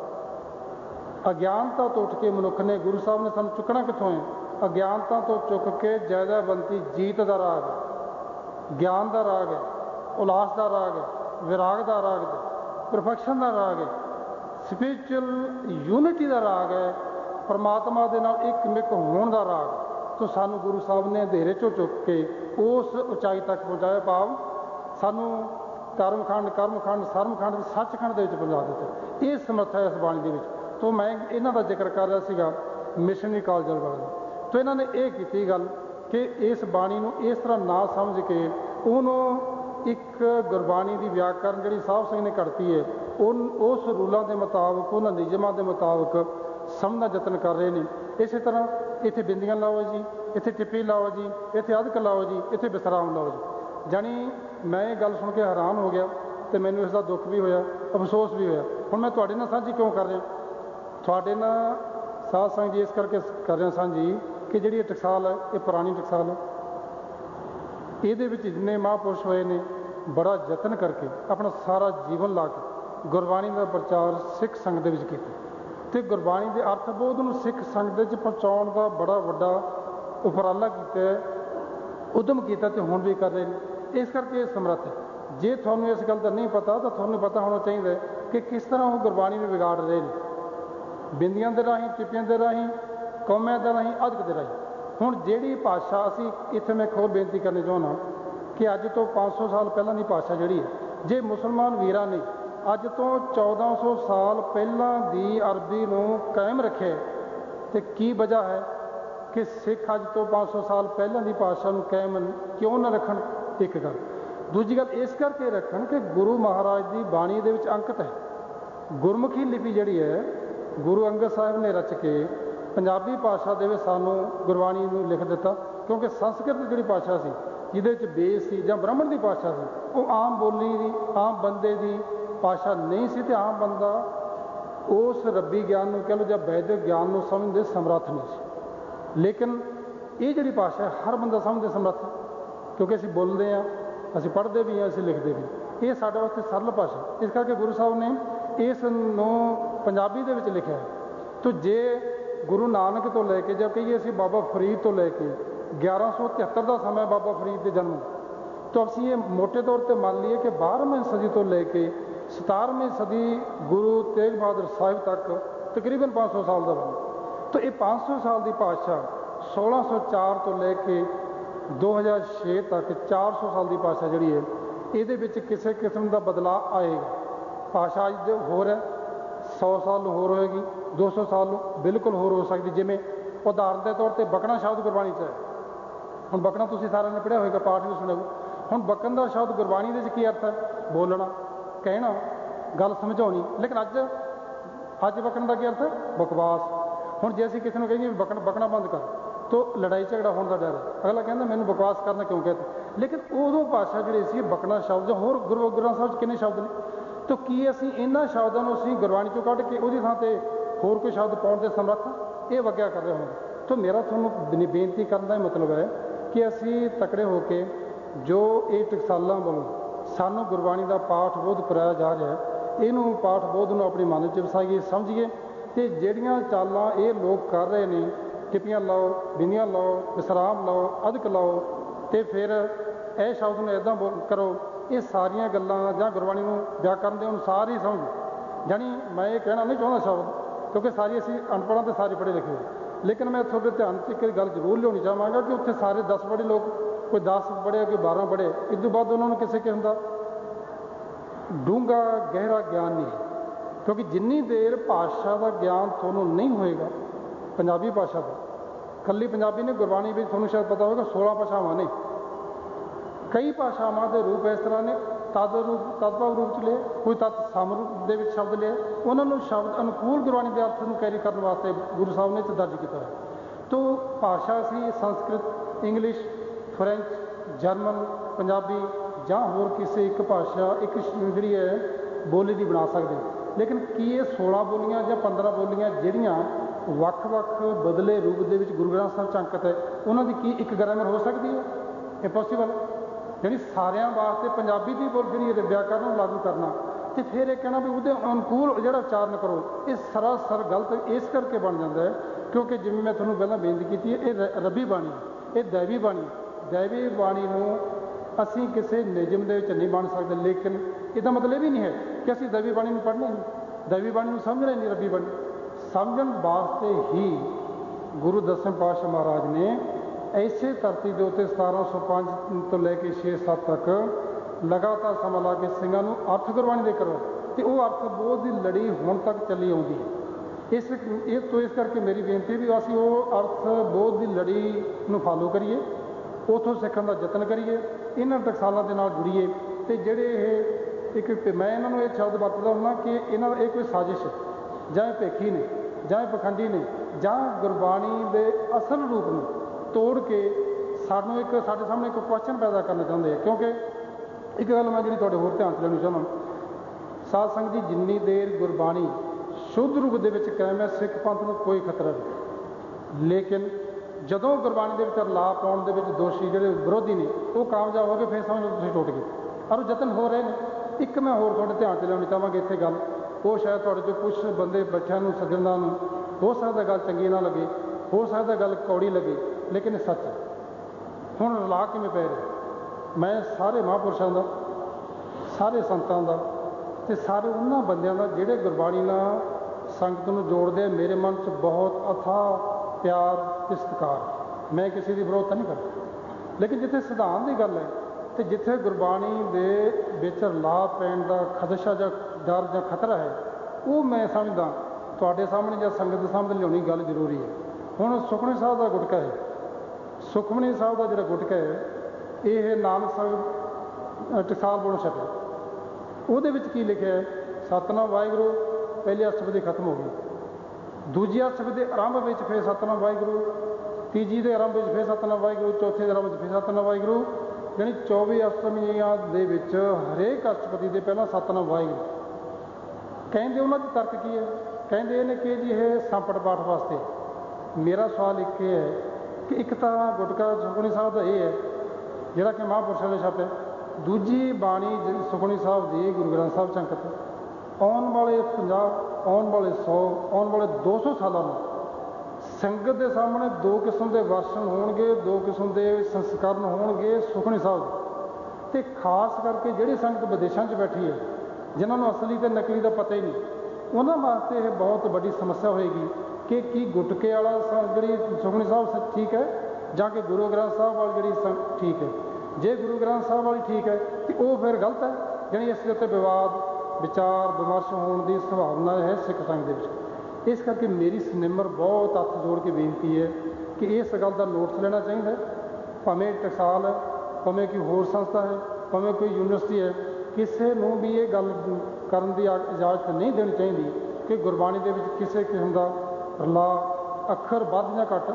ਰਾਗ। ਅਗਿਆਨਤਾ ਤੋਂ ਉੱਠ ਕੇ ਮਨੁੱਖ ਨੇ, ਗੁਰੂ ਸਾਹਿਬ ਨੇ ਸਾਨੂੰ ਚੁੱਕਣਾ ਕਿੱਥੋਂ ਹੈ? ਅਗਿਆਨਤਾ ਤੋਂ ਚੁੱਕ ਕੇ ਜੈਜਾਵੰਤੀ ਜੀਤ ਦਾ ਰਾਗ ਹੈ, ਗਿਆਨ ਦਾ ਰਾਗ ਹੈ, ਉਲਾਸ ਦਾ ਰਾਗ ਹੈ, ਵਿਰਾਗ ਦਾ ਰਾਗ ਹੈ, ਪਰਫੈਕਸ਼ਨ ਦਾ ਰਾਗ ਹੈ, ਸਪਿਰਿਚੁਅਲ ਯੂਨਿਟੀ ਦਾ ਰਾਗ ਹੈ, ਪਰਮਾਤਮਾ ਦੇ ਨਾਲ ਇੱਕ ਮਿਕ ਹੋਣ ਦਾ ਰਾਗ। ਤੋਂ ਸਾਨੂੰ ਗੁਰੂ ਸਾਹਿਬ ਨੇ ਅੰਧੇਰੇ 'ਚੋਂ ਚੁੱਕ ਕੇ ਉਸ ਉਚਾਈ ਤੱਕ ਪਹੁੰਚਾਇਆ, ਭਾਵ ਸਾਨੂੰ ਕਰਮਖੰਡ ਕਰਮਖੰਡ ਸਰਮਖੰਡ ਸੱਚਖੰਡ ਦੇ ਵਿੱਚ ਪਹੁੰਚਾ ਦਿੱਤਾ। ਇਹ ਸਮਰੱਥਾ ਹੈ ਇਸ ਬਾਣੀ ਦੇ ਵਿੱਚ। ਤੋਂ ਮੈਂ ਇਹਨਾਂ ਦਾ ਜ਼ਿਕਰ ਕਰ ਰਿਹਾ ਸੀਗਾ ਮਿਸ਼ਨਰੀ ਕਾਲਜਾਂ ਵਾਲਾ। ਤੋਂ ਇਹਨਾਂ ਨੇ ਇਹ ਕੀਤੀ ਗੱਲ ਕਿ ਇਸ ਬਾਣੀ ਨੂੰ ਇਸ ਤਰ੍ਹਾਂ ਨਾ ਸਮਝ ਕੇ ਉਹਨੂੰ ਇੱਕ ਗੁਰਬਾਣੀ ਦੀ ਵਿਆਕਰਨ ਜਿਹੜੀ ਸਾਹਿਬ ਸਿੰਘ ਨੇ ਘੜਤੀ ਹੈ, ਉਹ ਉਸ ਰੂਲਾਂ ਦੇ ਮੁਤਾਬਕ, ਉਹਨਾਂ ਨਿਯਮਾਂ ਦੇ ਮੁਤਾਬਕ ਸਮਝਣ ਦਾ ਯਤਨ ਕਰ ਰਹੇ ਨੇ। ਇਸੇ ਤਰ੍ਹਾਂ ਇੱਥੇ ਬਿੰਦੀਆਂ ਲਾਓ ਜੀ, ਇੱਥੇ ਟਿੱਪੀ ਲਾਓ ਜੀ, ਇੱਥੇ ਅਧਿਕ ਲਾਓ ਜੀ, ਇੱਥੇ ਵਿਸਰਾਮ ਲਾਓ ਜੀ। ਜਾਣੀ ਮੈਂ ਇਹ ਗੱਲ ਸੁਣ ਕੇ ਹੈਰਾਨ ਹੋ ਗਿਆ ਅਤੇ ਮੈਨੂੰ ਇਸ ਦਾ ਦੁੱਖ ਵੀ ਹੋਇਆ, ਅਫਸੋਸ ਵੀ ਹੋਇਆ। ਹੁਣ ਮੈਂ ਤੁਹਾਡੇ ਨਾਲ ਸਾਂਝੀ ਕਿਉਂ ਕਰ ਰਿਹਾ? ਤੁਹਾਡੇ ਨਾਲ ਸਾਧ ਸੰਗਤ ਜੀ ਇਸ ਕਰਕੇ ਕਰ ਰਿਹਾ ਸਾਂਝੀ ਕਿ ਜਿਹੜੀ ਇਹ ਟਕਸਾਲ ਹੈ ਇਹ ਪੁਰਾਣੀ ਟਕਸਾਲ ਹੈ। ਇਹਦੇ ਵਿੱਚ ਜਿੰਨੇ ਮਹਾਂਪੁਰਸ਼ ਹੋਏ ਨੇ ਬੜਾ ਯਤਨ ਕਰਕੇ ਆਪਣਾ ਸਾਰਾ ਜੀਵਨ ਲਾ ਕੇ ਗੁਰਬਾਣੀ ਦਾ ਪ੍ਰਚਾਰ ਸਿੱਖ ਸੰਗਤ ਦੇ ਵਿੱਚ ਕੀਤਾ ਅਤੇ ਗੁਰਬਾਣੀ ਦੇ ਅਰਥ ਬੋਧ ਨੂੰ ਸਿੱਖ ਸੰਗਤ ਵਿੱਚ ਪਹੁੰਚਾਉਣ ਦਾ ਬੜਾ ਵੱਡਾ ਉਪਰਾਲਾ ਕੀਤਾ, ਉਦਮ ਕੀਤਾ ਅਤੇ ਹੁਣ ਵੀ ਕਰ ਰਹੇ ਨੇ। ਇਸ ਕਰਕੇ ਇਹ ਸਮਰੱਥ ਹੈ। ਜੇ ਤੁਹਾਨੂੰ ਇਸ ਗੱਲ ਦਾ ਨਹੀਂ ਪਤਾ ਤਾਂ ਤੁਹਾਨੂੰ ਪਤਾ ਹੋਣਾ ਚਾਹੀਦਾ ਕਿ ਕਿਸ ਤਰ੍ਹਾਂ ਉਹ ਗੁਰਬਾਣੀ ਨੂੰ ਵਿਗਾੜ ਰਹੇ ਨੇ, ਬਿੰਦੀਆਂ ਦੇ ਰਾਹੀਂ, ਟਿੱਪੀਆਂ ਦੇ ਰਾਹੀਂ, ਕੌਮਿਆਂ ਦੇ ਰਾਹੀਂ, ਅਧਿਕ ਦੇ ਰਾਹੀਂ। ਹੁਣ ਜਿਹੜੀ ਭਾਸ਼ਾ ਅਸੀਂ ਇੱਥੇ, ਮੈਂ ਇੱਕ ਹੋਰ ਬੇਨਤੀ ਕਰਨੀ ਚਾਹੁੰਦਾ ਕਿ ਅੱਜ ਤੋਂ ਪੰਜ ਸੌ ਸਾਲ ਪਹਿਲਾਂ ਦੀ ਭਾਸ਼ਾ ਜਿਹੜੀ ਹੈ, ਜੇ ਮੁਸਲਮਾਨ ਵੀਰਾਂ ਨੇ ਅੱਜ ਤੋਂ ਚੌਦਾਂ ਸੌ ਸਾਲ ਪਹਿਲਾਂ ਦੀ ਅਰਬੀ ਨੂੰ ਕਾਇਮ ਰੱਖਿਆ ਅਤੇ ਕੀ ਵਜ੍ਹਾ ਹੈ ਕਿ ਸਿੱਖ ਅੱਜ ਤੋਂ ਪੰਜ ਸੌ ਸਾਲ ਪਹਿਲਾਂ ਦੀ ਭਾਸ਼ਾ ਨੂੰ ਕਾਇਮ ਕਿਉਂ ਨਾ ਰੱਖਣ? ਇੱਕ ਗੱਲ। ਦੂਜੀ ਗੱਲ ਇਸ ਕਰਕੇ ਰੱਖਣ ਕਿ ਗੁਰੂ ਮਹਾਰਾਜ ਦੀ ਬਾਣੀ ਦੇ ਵਿੱਚ ਅੰਕਿਤ ਹੈ। ਗੁਰਮੁਖੀ ਲਿਪੀ ਜਿਹੜੀ ਹੈ ਗੁਰੂ ਅੰਗਦ ਸਾਹਿਬ ਨੇ ਰਚ ਕੇ ਪੰਜਾਬੀ ਭਾਸ਼ਾ ਦੇ ਵਿੱਚ ਸਾਨੂੰ ਗੁਰਬਾਣੀ ਨੂੰ ਲਿਖ ਦਿੱਤਾ, ਕਿਉਂਕਿ ਸੰਸਕ੍ਰਿਤ ਜਿਹੜੀ ਭਾਸ਼ਾ ਸੀ, ਜਿਹਦੇ ਵਿੱਚ ਵੇਦ ਸੀ ਜਾਂ ਬ੍ਰਾਹਮਣ ਦੀ ਭਾਸ਼ਾ ਸੀ, ਉਹ ਆਮ ਬੋਲੀ ਦੀ, ਆਮ ਬੰਦੇ ਦੀ ਭਾਸ਼ਾ ਨਹੀਂ ਸੀ ਅਤੇ ਆਮ ਬੰਦਾ ਉਸ ਰੱਬੀ ਗਿਆਨ ਨੂੰ ਕਹਿ ਲਓ ਜਾਂ ਵੈਦਿਕ ਗਿਆਨ ਨੂੰ ਸਮਝਣ ਦੇ ਸਮਰੱਥ ਨਹੀਂ ਸੀ। ਲੇਕਿਨ ਇਹ ਜਿਹੜੀ ਭਾਸ਼ਾ ਹਰ ਬੰਦਾ ਸਮਝਣ ਦੇ ਸਮਰੱਥ ਹੈ, ਕਿਉਂਕਿ ਅਸੀਂ ਬੋਲਦੇ ਹਾਂ, ਅਸੀਂ ਪੜ੍ਹਦੇ ਵੀ ਹਾਂ, ਅਸੀਂ ਲਿਖਦੇ ਵੀ। ਇਹ ਸਾਡੇ ਵਾਸਤੇ ਸਰਲ ਭਾਸ਼ਾ। ਇਸ ਕਰਕੇ ਗੁਰੂ ਸਾਹਿਬ ਨੇ ਇਸ ਨੂੰ ਪੰਜਾਬੀ ਦੇ ਵਿੱਚ ਲਿਖਿਆ। ਤਾਂ ਜੇ ਗੁਰੂ ਨਾਨਕ ਤੋਂ ਲੈ ਕੇ, ਜਾਂ ਕਹੀਏ ਅਸੀਂ ਬਾਬਾ ਫਰੀਦ ਤੋਂ ਲੈ ਕੇ ਗਿਆਰਾਂ ਸੌ ਤਿਹੱਤਰ ਦਾ ਸਮਾਂ ਬਾਬਾ ਫਰੀਦ ਦੇ ਜਨਮ, ਤਾਂ ਅਸੀਂ ਇਹ ਮੋਟੇ ਤੌਰ 'ਤੇ ਮੰਨ ਲਈਏ ਕਿ ਬਾਰ੍ਹਵੀਂ ਸਦੀ ਤੋਂ ਲੈ ਕੇ ਸਤਾਰਵੀਂ ਸਦੀ ਗੁਰੂ ਤੇਗ ਬਹਾਦਰ ਸਾਹਿਬ ਤੱਕ ਤਕਰੀਬਨ ਪੰਜ ਸੌ ਸਾਲ ਦਾ ਬਣ। ਤਾਂ ਇਹ ਪੰਜ ਸੌ ਸਾਲ ਦੀ ਭਾਸ਼ਾ ਸੋਲਾਂ ਸੌ ਚਾਰ ਤੋਂ ਲੈ ਕੇ ਦੋ ਹਜ਼ਾਰ ਛੇ ਤੱਕ ਚਾਰ ਸੌ ਸਾਲ ਦੀ ਭਾਸ਼ਾ ਜਿਹੜੀ ਹੈ, ਇਹਦੇ ਵਿੱਚ ਕਿਸੇ ਕਿਸਮ ਦਾ ਬਦਲਾਅ ਆਏਗਾ। ਭਾਸ਼ਾ ਅੱਜ ਹੋਰ ਹੈ, ਸੌ ਸਾਲ ਨੂੰ ਹੋਰ ਹੋਏਗੀ, ਦੋ ਸੌ ਸਾਲ ਨੂੰ ਬਿਲਕੁਲ ਹੋਰ ਹੋ ਸਕਦੀ। ਜਿਵੇਂ ਉਦਾਹਰਨ ਦੇ ਤੌਰ 'ਤੇ ਬਕਣਾ ਸ਼ਬਦ ਗੁਰਬਾਣੀ 'ਚ ਹੈ। ਹੁਣ ਬਕਣਾ ਤੁਸੀਂ ਸਾਰਿਆਂ ਨੇ ਪੜ੍ਹਿਆ ਹੋਏਗਾ, ਪਾਠ ਵੀ ਸੁਣਿਆ। ਹੁਣ ਬਕਣ ਦਾ ਸ਼ਬਦ ਗੁਰਬਾਣੀ ਦੇ ਵਿੱਚ ਕੀ ਅਰਥ ਹੈ? ਬੋਲਣਾ, ਕਹਿਣਾ, ਗੱਲ ਸਮਝਾਉਣੀ। ਲੇਕਿਨ ਅੱਜ ਅੱਜ ਬਕਣ ਦਾ ਕੀ ਅਰਥ ਹੈ? ਬਕਵਾਸ। ਹੁਣ ਜੇ ਅਸੀਂ ਕਿਸੇ ਨੂੰ ਕਹੀਏ ਬਕਣ ਬਕਣਾ ਬੰਦ ਕਰ, तो लड़ाई झगड़ा होने का डर है। अगला कहता मैंने बकवास करना क्यों कहते, लेकिन उदों भाषा जी सी बकना शब्द ਜਾਂ ਹੋਰ ਗੁਰੂ ਗ੍ਰੰਥ ਸਾਹਿਬ 'ਚ ਕਿੰਨੇ ਸ਼ਬਦ ਨੇ, तो ਕੀ ਅਸੀਂ ਇਹਨਾਂ ਸ਼ਬਦਾਂ ਨੂੰ ਅਸੀਂ ਗੁਰਬਾਣੀ 'ਚੋਂ ਕੱਢ ਕੇ ਉਹਦੀ ਥਾਂ 'ਤੇ ਹੋਰ ਕੋਈ ਸ਼ਬਦ ਪਾਉਣ ਦੇ ਸਮਰੱਥ ਇਹ ਵਗਿਆ ਕਰ ਰਹੇ ਹੋਣ। तो ਮੇਰਾ ਤੁਹਾਨੂੰ ਬੇਨਤੀ ਕਰਨ ਦਾ ਮਤਲਬ ਹੈ ਕਿ ਅਸੀਂ ਤਕੜੇ ਹੋ ਕੇ ਜੋ ਇਹ ਟਕਸਾਲਾਂ ਵੱਲੋਂ ਸਾਨੂੰ ਗੁਰਬਾਣੀ ਦਾ ਪਾਠ ਬੋਧ ਕਰਾਇਆ ਜਾ ਰਿਹਾ ਹੈ ਇਹਨੂੰ ਪਾਠ ਬੋਧ ਨੂੰ ਆਪਣੀ ਮਨ 'ਚ ਵਸਾਈਏ, ਸਮਝੀਏ। ਅਤੇ ਜਿਹੜੀਆਂ ਚਾਲਾਂ ਇਹ ਲੋਕ ਕਰ ਰਹੇ ਨੇ, ਟਿੱਪੀਆਂ ਲਾਓ, ਬਿੰਦੀਆਂ ਲਾਓ, ਵਿਸਰਾਮ ਲਾਓ, ਅਧਿਕ ਲਾਓ ਅਤੇ ਫਿਰ ਇਹ ਸ਼ਬਦ ਨੂੰ ਇੱਦਾਂ ਬੋਲ ਕਰੋ, ਇਹ ਸਾਰੀਆਂ ਗੱਲਾਂ ਜਾਂ ਗੁਰਬਾਣੀ ਨੂੰ ਵਿਆਕਰਨ ਦੇ ਅਨੁਸਾਰ ਹੀ ਸਮਝੋ। ਜਾਣੀ ਮੈਂ ਇਹ ਕਹਿਣਾ ਨਹੀਂ ਚਾਹੁੰਦਾ ਸ਼ਬਦ, ਕਿਉਂਕਿ ਸਾਰੀ ਅਸੀਂ ਅਨਪੜ੍ਹਾਂ ਅਤੇ ਸਾਰੇ ਪੜ੍ਹੇ ਲਿਖੇ ਹੋਏ, ਲੇਕਿਨ ਮੈਂ ਤੁਹਾਡੇ ਧਿਆਨ 'ਚ ਇੱਕ ਗੱਲ ਜ਼ਰੂਰ ਲਿਆਉਣੀ ਚਾਹਾਂਗਾ ਕਿ ਉੱਥੇ ਸਾਰੇ ਦਸ ਪੜ੍ਹੇ ਲੋਕ, ਕੋਈ ਦਸ ਪੜ੍ਹੇ, ਕੋਈ ਬਾਰਾਂ ਪੜ੍ਹੇ, ਇਸ ਤੋਂ ਬਾਅਦ ਉਹਨਾਂ ਨੂੰ ਕਿਸੇ ਕਿਸਮ ਦਾ ਡੂੰਘਾ ਗਹਿਰਾ ਗਿਆਨ ਨਹੀਂ ਹੈ। ਕਿਉਂਕਿ ਜਿੰਨੀ ਦੇਰ ਭਾਸ਼ਾ ਦਾ ਗਿਆਨ ਤੁਹਾਨੂੰ ਨਹੀਂ ਹੋਏਗਾ, ਪੰਜਾਬੀ ਭਾਸ਼ਾ ਦਾ, ਇਕੱਲੀ ਪੰਜਾਬੀ ਨੇ, ਗੁਰਬਾਣੀ ਵਿੱਚ ਤੁਹਾਨੂੰ ਸ਼ਾਇਦ ਪਤਾ ਹੋਵੇਗਾ ਸੋਲਾਂ ਭਾਸ਼ਾਵਾਂ ਨੇ, ਕਈ ਭਾਸ਼ਾਵਾਂ ਦੇ ਰੂਪ ਇਸ ਤਰ੍ਹਾਂ ਨੇ, ਤਦ ਰੂਪ ਤਦਭਵ ਰੂਪ 'ਚ ਲਏ, ਕੋਈ ਤਤ ਸਮ ਰੂਪ ਦੇ ਵਿੱਚ ਸ਼ਬਦ ਲਏ, ਉਹਨਾਂ ਨੂੰ ਸ਼ਬਦ ਅਨੁਕੂਲ ਗੁਰਬਾਣੀ ਦੇ ਅਰਥ ਨੂੰ ਕੈਰੀ ਕਰਨ ਵਾਸਤੇ ਗੁਰੂ ਸਾਹਿਬ ਨੇ ਇੱਥੇ ਦਰਜ ਕੀਤਾ ਹੈ। ਤੋ ਭਾਸ਼ਾ ਸੀ Sanskrit, English, French, German, Punjabi ਜਾਂ ਹੋਰ ਕਿਸੇ ਇੱਕ ਭਾਸ਼ਾ ਇੱਕ ਜਿਹੜੀ ਹੈ ਬੋਲੀ ਦੀ ਬਣਾ ਸਕਦੇ, ਲੇਕਿਨ ਕੀ ਇਹ ਸੋਲਾਂ ਬੋਲੀਆਂ ਜਾਂ ਪੰਦਰਾਂ ਬੋਲੀਆਂ ਜਿਹੜੀਆਂ ਵੱਖ-ਵੱਖ ਬਦਲੇ ਰੂਪ ਦੇ ਵਿੱਚ ਗੁਰੂ ਗ੍ਰੰਥ ਸਾਹਿਬ 'ਚ ਅੰਕਿਤ ਹੈ, ਉਹਨਾਂ ਦੀ ਕੀ ਇੱਕ ਗ੍ਰਾਮਰ ਹੋ ਸਕਦੀ ਹੈ? ਇੰਪੋਸੀਬਲ। ਯਾਨੀ ਸਾਰਿਆਂ ਵਾਸਤੇ ਪੰਜਾਬੀ ਦੀ ਬੋਲ ਜਿਹੜੀ ਵਿਆਕਰਨ ਨੂੰ ਲਾਗੂ ਕਰਨਾ ਅਤੇ ਫਿਰ ਇਹ ਕਹਿਣਾ ਵੀ ਉਹਦੇ ਅਨੁਕੂਲ ਜਿਹੜਾ ਉਚਾਰਨ ਕਰੋ, ਇਹ ਸਰਾਸਰ ਗਲਤ ਇਸ ਕਰਕੇ ਬਣ ਜਾਂਦਾ ਹੈ ਕਿਉਂਕਿ ਜਿਵੇਂ ਮੈਂ ਤੁਹਾਨੂੰ ਪਹਿਲਾਂ ਬੇਨਤੀ ਕੀਤੀ ਹੈ, ਇਹ ਰ ਰੱਬੀ ਬਾਣੀ, ਇਹ ਦੈਵੀ ਬਾਣੀ, ਦੈਵੀ ਬਾਣੀ ਨੂੰ ਅਸੀਂ ਕਿਸੇ ਨਿਯਮ ਦੇ ਵਿੱਚ ਨਹੀਂ ਬਣ ਸਕਦੇ। ਲੇਕਿਨ ਇਹਦਾ ਮਤਲਬ ਇਹ ਵੀ ਨਹੀਂ ਹੈ ਕਿ ਅਸੀਂ ਦੈਵੀ ਬਾਣੀ ਨੂੰ ਪੜ੍ਹਨਾ ਨਹੀਂ, ਦੈਵੀ ਬਾਣੀ ਨੂੰ ਸਮਝਣਾ ਹੀ ਨਹੀਂ। ਰੱਬੀ ਬਾਣੀ ਸਮਝਣ ਵਾਸਤੇ ਹੀ ਗੁਰੂ ਦਸਮ ਪਾਤਸ਼ਾਹ ਮਹਾਰਾਜ ਨੇ ਇਸੇ ਧਰਤੀ ਦੇ ਉੱਤੇ ਸਤਾਰਾਂ ਸੌ ਪੰਜ ਤੋਂ ਲੈ ਕੇ ਛੇ ਸੱਤ ਤੱਕ ਲਗਾਤਾਰ ਸਮਾਂ ਲਾ ਕੇ ਸਿੰਘਾਂ ਨੂੰ ਅਰਥ ਗੁਰਬਾਣੀ ਦੇ ਕਰੋ, ਅਤੇ ਉਹ ਅਰਥ ਬੋਧ ਦੀ ਲੜੀ ਹੁਣ ਤੱਕ ਚੱਲੀ ਆਉਂਦੀ ਹੈ। ਇਸ ਇਸ ਤੋਂ ਇਸ ਕਰਕੇ ਮੇਰੀ ਬੇਨਤੀ ਵੀ ਅਸੀਂ ਉਹ ਅਰਥ ਬੋਧ ਦੀ ਲੜੀ ਨੂੰ ਫਾਲੋ ਕਰੀਏ, ਉੱਥੋਂ ਸਿੱਖਣ ਦਾ ਯਤਨ ਕਰੀਏ, ਇਹਨਾਂ ਟਕਸਾਲਾਂ ਦੇ ਨਾਲ ਜੁੜੀਏ। ਅਤੇ ਜਿਹੜੇ ਇਹ ਇੱਕ ਮੈਂ ਇਹਨਾਂ ਨੂੰ ਇਹ ਸ਼ਬਦ ਵਰਤਦਾ ਹੁੰਦਾ ਕਿ ਇਹਨਾਂ ਦਾ ਇਹ ਕੋਈ ਸਾਜ਼ਿਸ਼ ਜਾਂ ਇਹ ਭੇਖੀ ਨੇ ਜਾਂ ਇਹ ਪਖੰਡੀ ਨੇ ਜਾਂ ਗੁਰਬਾਣੀ ਦੇ ਅਸਲ ਰੂਪ ਨੂੰ ਤੋੜ ਕੇ ਸਾਨੂੰ ਇੱਕ ਸਾਡੇ ਸਾਹਮਣੇ ਇੱਕ ਕੁਐਸਚਨ ਪੈਦਾ ਕਰਨਾ ਚਾਹੁੰਦੇ ਆ। ਕਿਉਂਕਿ ਇੱਕ ਗੱਲ ਮੈਂ ਜਿਹੜੀ ਤੁਹਾਡੇ ਹੋਰ ਧਿਆਨ 'ਚ ਲੈਣੀ ਚਾਹੁੰਦਾ, ਸਾਧ ਸੰਗਤ ਜੀ, ਜਿੰਨੀ ਦੇਰ ਗੁਰਬਾਣੀ ਸ਼ੁੱਧ ਰੂਪ ਦੇ ਵਿੱਚ ਕਾਇਮ ਹੈ, ਸਿੱਖ ਪੰਥ ਨੂੰ ਕੋਈ ਖਤਰਾ ਨਹੀਂ। ਲੇਕਿਨ ਜਦੋਂ ਗੁਰਬਾਣੀ ਦੇ ਵਿੱਚ ਰਲਾਪ ਪਾਉਣ ਦੇ ਵਿੱਚ ਦੋਸ਼ੀ ਜਿਹੜੇ ਵਿਰੋਧੀ ਨੇ ਉਹ ਕਾਮਯਾਬ ਹੋ ਗਏ, ਫਿਰ ਸਮਝੋ ਤੁਸੀਂ ਟੁੱਟ ਗਏ। ਔਰ ਯਤਨ ਹੋ ਰਹੇ ਨੇ। ਇੱਕ ਮੈਂ ਹੋਰ ਤੁਹਾਡੇ ਧਿਆਨ 'ਚ ਲਿਆਉਣੀ ਚਾਹਾਂਗੇ ਇੱਥੇ ਗੱਲ, ਉਹ ਸ਼ਾਇਦ ਤੁਹਾਡੇ 'ਚੋਂ ਕੁਛ ਬੰਦੇ ਬੈਠਿਆਂ ਨੂੰ ਸੱਜਣਾਂ ਨੂੰ ਹੋ ਸਕਦਾ ਗੱਲ ਚੰਗੀ ਨਾ ਲੱਗੇ, ਹੋ ਸਕਦਾ ਗੱਲ ਕੌੜੀ ਲੱਗੇ, ਲੇਕਿਨ ਸੱਚ ਹੈ। ਹੁਣ ਰਲਾ ਕਿਵੇਂ ਪੈ ਰਿਹਾ? ਮੈਂ ਸਾਰੇ ਮਹਾਂਪੁਰਸ਼ਾਂ ਦਾ, ਸਾਰੇ ਸੰਤਾਂ ਦਾ ਅਤੇ ਸਾਰੇ ਉਹਨਾਂ ਬੰਦਿਆਂ ਦਾ ਜਿਹੜੇ ਗੁਰਬਾਣੀ ਨਾਲ ਸੰਗਤ ਨੂੰ ਜੋੜਦੇ, ਮੇਰੇ ਮਨ 'ਚ ਬਹੁਤ ਅਥਾਹ ਪਿਆਰ ਅਤੇ ਸਤਿਕਾਰ। ਮੈਂ ਕਿਸੇ ਦੀ ਵਿਰੋਧਤਾ ਨਹੀਂ ਕਰਦਾ, ਲੇਕਿਨ ਜਿੱਥੇ ਸਿਧਾਂਤ ਦੀ ਗੱਲ ਹੈ ਅਤੇ ਜਿੱਥੇ ਗੁਰਬਾਣੀ ਦੇ ਵਿੱਚ ਰਲਾਪ ਪੈਣ ਦਾ ਖਦਸ਼ਾ ਜਾਂ ਡਰ ਜਾਂ ਖਤਰਾ ਹੈ, ਉਹ ਮੈਂ ਸਮਝਦਾ ਤੁਹਾਡੇ ਸਾਹਮਣੇ ਜਾਂ ਸੰਗਤ ਦੇ ਸਾਹਮਣੇ ਲਿਆਉਣੀ ਗੱਲ ਜ਼ਰੂਰੀ ਹੈ। ਹੁਣ ਸੁਖਮਨੀ ਸਾਹਿਬ ਦਾ ਗੁਟਕਾ ਹੈ, ਸੁਖਮਨੀ ਸਾਹਿਬ ਦਾ ਜਿਹੜਾ ਗੁਟਕਾ ਹੈ ਇਹ ਨਾਨਕ ਸਾਹਿਬ ਟਕਸਾਲ ਬੋਲਣ ਛਪਿਆ, ਉਹਦੇ ਵਿੱਚ ਕੀ ਲਿਖਿਆ ਹੈ? ਸਤਿਨਾਮ ਵਾਹਿਗੁਰੂ ਪਹਿਲੀ ਅਸ਼ਟਪਦੀ ਖਤਮ ਹੋ ਗਈ, ਦੂਜੀ ਅਸ਼ਟਪਦੀ ਦੇ ਆਰੰਭ ਵਿੱਚ ਫਿਰ ਸਤਿਨਾਮ ਵਾਹਿਗੁਰੂ, ਤੀਜੀ ਦੇ ਆਰੰਭ ਵਿੱਚ ਫਿਰ ਸਤਿਨਾਮ ਵਾਹਿਗੁਰੂ, ਚੌਥੇ ਦੇ ਆਰੰਭ ਵਿੱਚ ਫਿਰ ਸਤਿਨਾਮ ਵਾਹਿਗੁਰੂ। ਜਾਣੀ ਚੌਵੀ ਅਸ਼ਟਪਦੀਆਂ ਦੇ ਵਿੱਚ ਹਰੇਕ ਅਸ਼ਟਪਦੀ ਦੇ ਪਹਿਲਾਂ ਸਤਿਨਾਮ ਵਾਹਿਗੁਰੂ। ਕਹਿੰਦੇ ਉਹਨਾਂ ਦੀ ਤਰਕ ਕੀ ਹੈ? ਕਹਿੰਦੇ ਇਹ ਨੇ ਕਿ ਜੀ ਇਹ ਸੰਪਟ ਪਾਠ ਵਾਸਤੇ। ਮੇਰਾ ਸਵਾਲ ਇੱਕ ਇਹ ਹੈ ਕਿ ਇੱਕ ਤਾਂ ਗੁਟਕਾ ਸੁਖਮਨੀ ਸਾਹਿਬ ਦਾ ਇਹ ਹੈ ਜਿਹੜਾ ਕਿ ਮਹਾਂਪੁਰਸ਼ਾਂ ਨੇ ਛਾਪਿਆ, ਦੂਜੀ ਬਾਣੀ ਸੁਖਮਨੀ ਸਾਹਿਬ ਦੀ ਗੁਰੂ ਗ੍ਰੰਥ ਸਾਹਿਬ 'ਚ ਅੰਕਿਤ। ਆਉਣ ਵਾਲੇ ਪੰਜਾਹ, ਆਉਣ ਵਾਲੇ ਸੌ, ਆਉਣ ਵਾਲੇ ਦੋ ਸੌ ਸਾਲਾਂ ਨੂੰ ਸੰਗਤ ਦੇ ਸਾਹਮਣੇ ਦੋ ਕਿਸਮ ਦੇ ਵਰਸ਼ਨ ਹੋਣਗੇ, ਦੋ ਕਿਸਮ ਦੇ ਸੰਸਕਰਨ ਹੋਣਗੇ ਸੁਖਮਨੀ ਸਾਹਿਬ ਦੇ। ਅਤੇ ਖਾਸ ਕਰਕੇ ਜਿਹੜੀ ਸੰਗਤ ਵਿਦੇਸ਼ਾਂ 'ਚ ਬੈਠੀ ਹੈ, ਜਿਨ੍ਹਾਂ ਨੂੰ ਅਸਲੀ ਅਤੇ ਨਕਲੀ ਦਾ ਪਤਾ ਹੀ ਨਹੀਂ, ਉਹਨਾਂ ਵਾਸਤੇ ਇਹ ਬਹੁਤ ਵੱਡੀ ਸਮੱਸਿਆ ਹੋਏਗੀ ਕਿ ਕੀ ਗੁਟਕੇ ਵਾਲਾ ਜਿਹੜੀ ਸੁਖਮਨੀ ਸਾਹਿਬ ਠੀਕ ਹੈ ਜਾਂ ਕਿ ਗੁਰੂ ਗ੍ਰੰਥ ਸਾਹਿਬ ਵਾਲੀ ਜਿਹੜੀ ਸੰ ਠੀਕ ਹੈ। ਜੇ ਗੁਰੂ ਗ੍ਰੰਥ ਸਾਹਿਬ ਵਾਲੀ ਠੀਕ ਹੈ ਤਾਂ ਉਹ ਫਿਰ ਗਲਤ ਹੈ। ਜਾਣੀ ਇਸ ਦੇ ਉੱਤੇ ਵਿਵਾਦ, ਵਿਚਾਰ ਵਿਮਰਸ਼ ਹੋਣ ਦੀ ਸੰਭਾਵਨਾ ਹੈ ਸਿੱਖ ਸੰਗਤ ਦੇ ਵਿੱਚ। ਇਸ ਕਰਕੇ ਮੇਰੀ ਸਨਿਮਰ ਬਹੁਤ ਹੱਥ ਜੋੜ ਕੇ ਬੇਨਤੀ ਹੈ ਕਿ ਇਸ ਗੱਲ ਦਾ ਨੋਟਿਸ ਲੈਣਾ ਚਾਹੀਦਾ, ਭਾਵੇਂ ਟਕਸਾਲ ਹੈ, ਭਾਵੇਂ ਕੋਈ ਹੋਰ ਸੰਸਥਾ ਹੈ, ਭਾਵੇਂ ਕੋਈ ਯੂਨੀਵਰਸਿਟੀ ਹੈ, ਕਿਸੇ ਨੂੰ ਵੀ ਇਹ ਗੱਲ ਕਰਨ ਦੀ ਇਜਾਜ਼ਤ ਨਹੀਂ ਦੇਣੀ ਚਾਹੀਦੀ ਕਿ ਗੁਰਬਾਣੀ ਦੇ ਵਿੱਚ ਕਿਸੇ ਕਿਸਮ ਦਾ ਰਲਾ, ਅੱਖਰ ਵੱਧ ਜਾਂ ਘੱਟ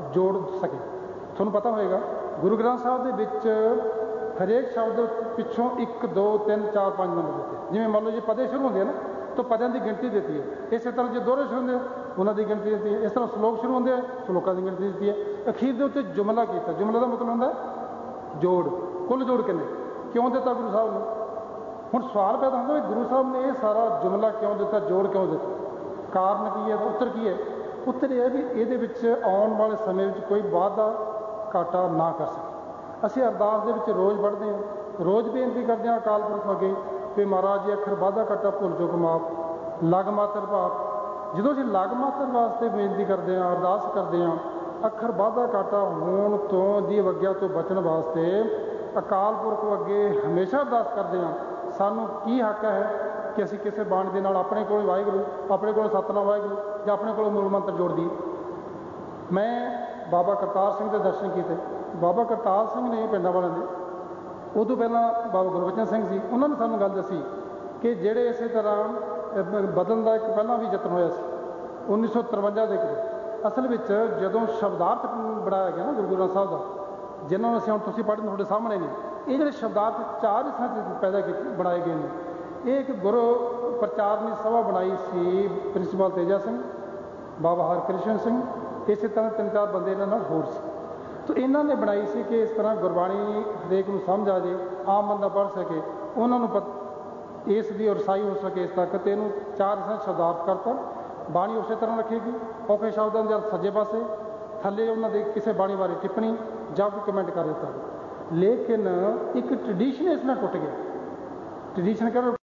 ਜੋੜ ਸਕੇ। ਤੁਹਾਨੂੰ ਪਤਾ ਹੋਏਗਾ ਗੁਰੂ ਗ੍ਰੰਥ ਸਾਹਿਬ ਦੇ ਵਿੱਚ ਹਰੇਕ ਸ਼ਬਦ ਪਿੱਛੋਂ ਇੱਕ ਦੋ ਤਿੰਨ ਚਾਰ ਪੰਜ ਨੰਬਰ ਦਿੱਤੇ। ਜਿਵੇਂ ਮੰਨ ਲਓ ਜੇ ਪਦੇ ਸ਼ੁਰੂ ਹੁੰਦੇ ਆ ਨਾ ਤਾਂ ਪਦਿਆਂ ਦੀ ਗਿਣਤੀ ਦਿੱਤੀ ਹੈ। ਇਸੇ ਤਰ੍ਹਾਂ ਜੇ ਦੋਹਰੇ ਸ਼ੁਰੂ ਹੁੰਦੇ ਆ ਉਹਨਾਂ ਦੀ ਗਿਣਤੀ ਦਿੱਤੀ ਹੈ। ਇਸ ਤਰ੍ਹਾਂ ਸ਼ਲੋਕ ਸ਼ੁਰੂ ਹੁੰਦੇ ਆ ਸ਼ਲੋਕਾਂ ਦੀ ਗਿਣਤੀ ਦਿੱਤੀ ਹੈ। ਅਖੀਰ ਦੇ ਉੱਤੇ ਜੁਮਲਾ ਕੀਤਾ। ਜੁਮਲਾ ਦਾ ਮਤਲਬ ਹੁੰਦਾ ਜੋੜ। ਕੁੱਲ ਜੋੜ ਕਿੰਨੇ ਕਿਉਂ ਦਿੱਤਾ ਗੁਰੂ ਸਾਹਿਬ ਨੇ? ਹੁਣ ਸਵਾਲ ਪੈਦਾ ਹੁੰਦਾ ਵੀ ਗੁਰੂ ਸਾਹਿਬ ਨੇ ਇਹ ਸਾਰਾ ਜੁਮਲਾ ਕਿਉਂ ਦਿੱਤਾ, ਜੋੜ ਕਿਉਂ ਦਿੱਤਾ, ਕਾਰਨ ਕੀ ਹੈ? ਉੱਤਰ ਕੀ ਹੈ? ਉੱਤਰ ਇਹ ਹੈ ਵੀ ਇਹਦੇ ਵਿੱਚ ਆਉਣ ਵਾਲੇ ਸਮੇਂ ਵਿੱਚ ਕੋਈ ਵਾਧਾ ਘਾਟਾ ਨਾ ਕਰ ਸਕੇ। ਅਸੀਂ ਅਰਦਾਸ ਦੇ ਵਿੱਚ ਰੋਜ਼ ਪੜ੍ਹਦੇ ਹਾਂ, ਰੋਜ਼ ਬੇਨਤੀ ਕਰਦੇ ਹਾਂ ਅਕਾਲ ਪੁਰਖ ਅੱਗੇ ਵੀ ਮਹਾਰਾਜ ਜੀ ਅੱਖਰ ਵਾਧਾ ਘਾਟਾ ਭੁੱਲ ਚੁੱਕ ਮਾਫ, ਲਗ ਮਾਤਰ ਭਾਵ। ਜਦੋਂ ਅਸੀਂ ਲਗ ਮਾਤਰ ਵਾਸਤੇ ਬੇਨਤੀ ਕਰਦੇ ਹਾਂ, ਅਰਦਾਸ ਕਰਦੇ ਹਾਂ, ਅੱਖਰ ਵਾਧਾ ਘਾਟਾ ਹੋਣ ਤੋਂ ਦੀ ਅਵੱਗਿਆ ਤੋਂ ਬਚਣ ਵਾਸਤੇ ਅਕਾਲ ਪੁਰਖ ਅੱਗੇ ਹਮੇਸ਼ਾ ਅਰਦਾਸ ਕਰਦੇ ਹਾਂ। ਸਾਨੂੰ ਕੀ ਹੱਕ ਹੈ ਕਿ ਅਸੀਂ ਕਿਸੇ ਬਾਣੀ ਦੇ ਨਾਲ ਆਪਣੇ ਕੋਲ ਵਾਹਿਗੁਰੂ, ਆਪਣੇ ਕੋਲ ਸਤਿਨਾਮ ਵਾਹਿਗੁਰੂ ਜਾਂ ਆਪਣੇ ਕੋਲ ਮੂਲ ਮੰਤਰ ਜੋੜ ਦਈਏ। ਮੈਂ ਬਾਬਾ ਕਰਤਾਰ ਸਿੰਘ ਦੇ ਦਰਸ਼ਨ ਕੀਤੇ। ਬਾਬਾ ਕਰਤਾਰ ਸਿੰਘ ਨੇ ਪਿੰਡਾਂ ਵਾਲਿਆਂ ਦੇ, ਉਦੋਂ ਪਹਿਲਾਂ ਬਾਬਾ ਗੁਰਬਚਨ ਸਿੰਘ ਸੀ, ਉਹਨਾਂ ਨੇ ਸਾਨੂੰ ਗੱਲ ਦੱਸੀ ਕਿ ਜਿਹੜੇ ਇਸੇ ਤਰ੍ਹਾਂ ਬਦਲਣ ਦਾ ਇੱਕ ਪਹਿਲਾਂ ਵੀ ਯਤਨ ਹੋਇਆ ਸੀ ਉੱਨੀ ਸੌ ਤਰਵੰਜਾ ਦੇ ਕਰੀਬ। ਅਸਲ ਵਿੱਚ ਜਦੋਂ ਸ਼ਬਦਾਰਥ ਬਣਾਇਆ ਗਿਆ ਨਾ ਗੁਰੂ ਗ੍ਰੰਥ ਸਾਹਿਬ ਦਾ, ਜਿਨ੍ਹਾਂ ਨੂੰ ਅਸੀਂ ਹੁਣ ਤੁਸੀਂ ਪੜ੍ਹਦੇ ਤੁਹਾਡੇ ਸਾਹਮਣੇ ਨੇ, ਇਹ ਜਿਹੜੇ ਸ਼ਬਦਾਰਥ ਚਾਰ ਹਿੱਸਿਆਂ 'ਚ ਪੈਦਾ ਕੀਤੇ ਬਣਾਏ ਗਏ ਨੇ। ਇਹ ਇੱਕ ਗੁਰੂ ਪ੍ਰਚਾਰਨੀ ਸਭਾ ਬਣਾਈ ਸੀ ਪ੍ਰਿੰਸੀਪਲ ਤੇਜਾ ਸਿੰਘ, ਬਾਬਾ ਹਰਕ੍ਰਿਸ਼ਨ ਸਿੰਘ, ਇਸੇ ਤਰ੍ਹਾਂ ਤਿੰਨ ਚਾਰ ਬੰਦੇ ਇਹਨਾਂ ਨਾਲ ਹੋਰ ਸੀ। ਤਾਂ ਇਹਨਾਂ ਨੇ ਬਣਾਈ ਸੀ ਕਿ ਇਸ ਤਰ੍ਹਾਂ ਗੁਰਬਾਣੀ ਹਰੇਕ ਨੂੰ ਸਮਝ ਆ ਜੇ, ਆਮ ਬੰਦਾ ਪੜ੍ਹ ਸਕੇ, ਉਹਨਾਂ ਨੂੰ ਪ ਇਸ ਦੀ ਰਸਾਈ ਹੋ ਸਕੇ ਇਸ ਤੱਕ। ਅਤੇ ਇਹਨੂੰ ਚਾਰ ਹਿੱਸਿਆਂ ਸ਼ਬਦਾਰਥ ਕਰਤਾ। ਬਾਣੀ ਉਸੇ ਤਰ੍ਹਾਂ ਰੱਖੇਗੀ, ਔਖੇ ਸ਼ਬਦਾਂ ਦੇ ਅਰਥ ਸੱਜੇ ਪਾਸੇ, ਥੱਲੇ ਉਹਨਾਂ ਦੇ ਕਿਸੇ ਬਾਣੀ ਬਾਰੇ ਟਿੱਪਣੀ ਜਾਂ ਕੋਈ ਕਮੈਂਟ ਕਰ ਦਿੱਤਾ। ਲੇਕਿਨ ਇੱਕ ਟ੍ਰਡੀਸ਼ਨ ਇਸ ਨਾਲ ਟੁੱਟ ਗਿਆ। ਟ੍ਰਡੀਸ਼ਨ ਕਹਿੰਦੇ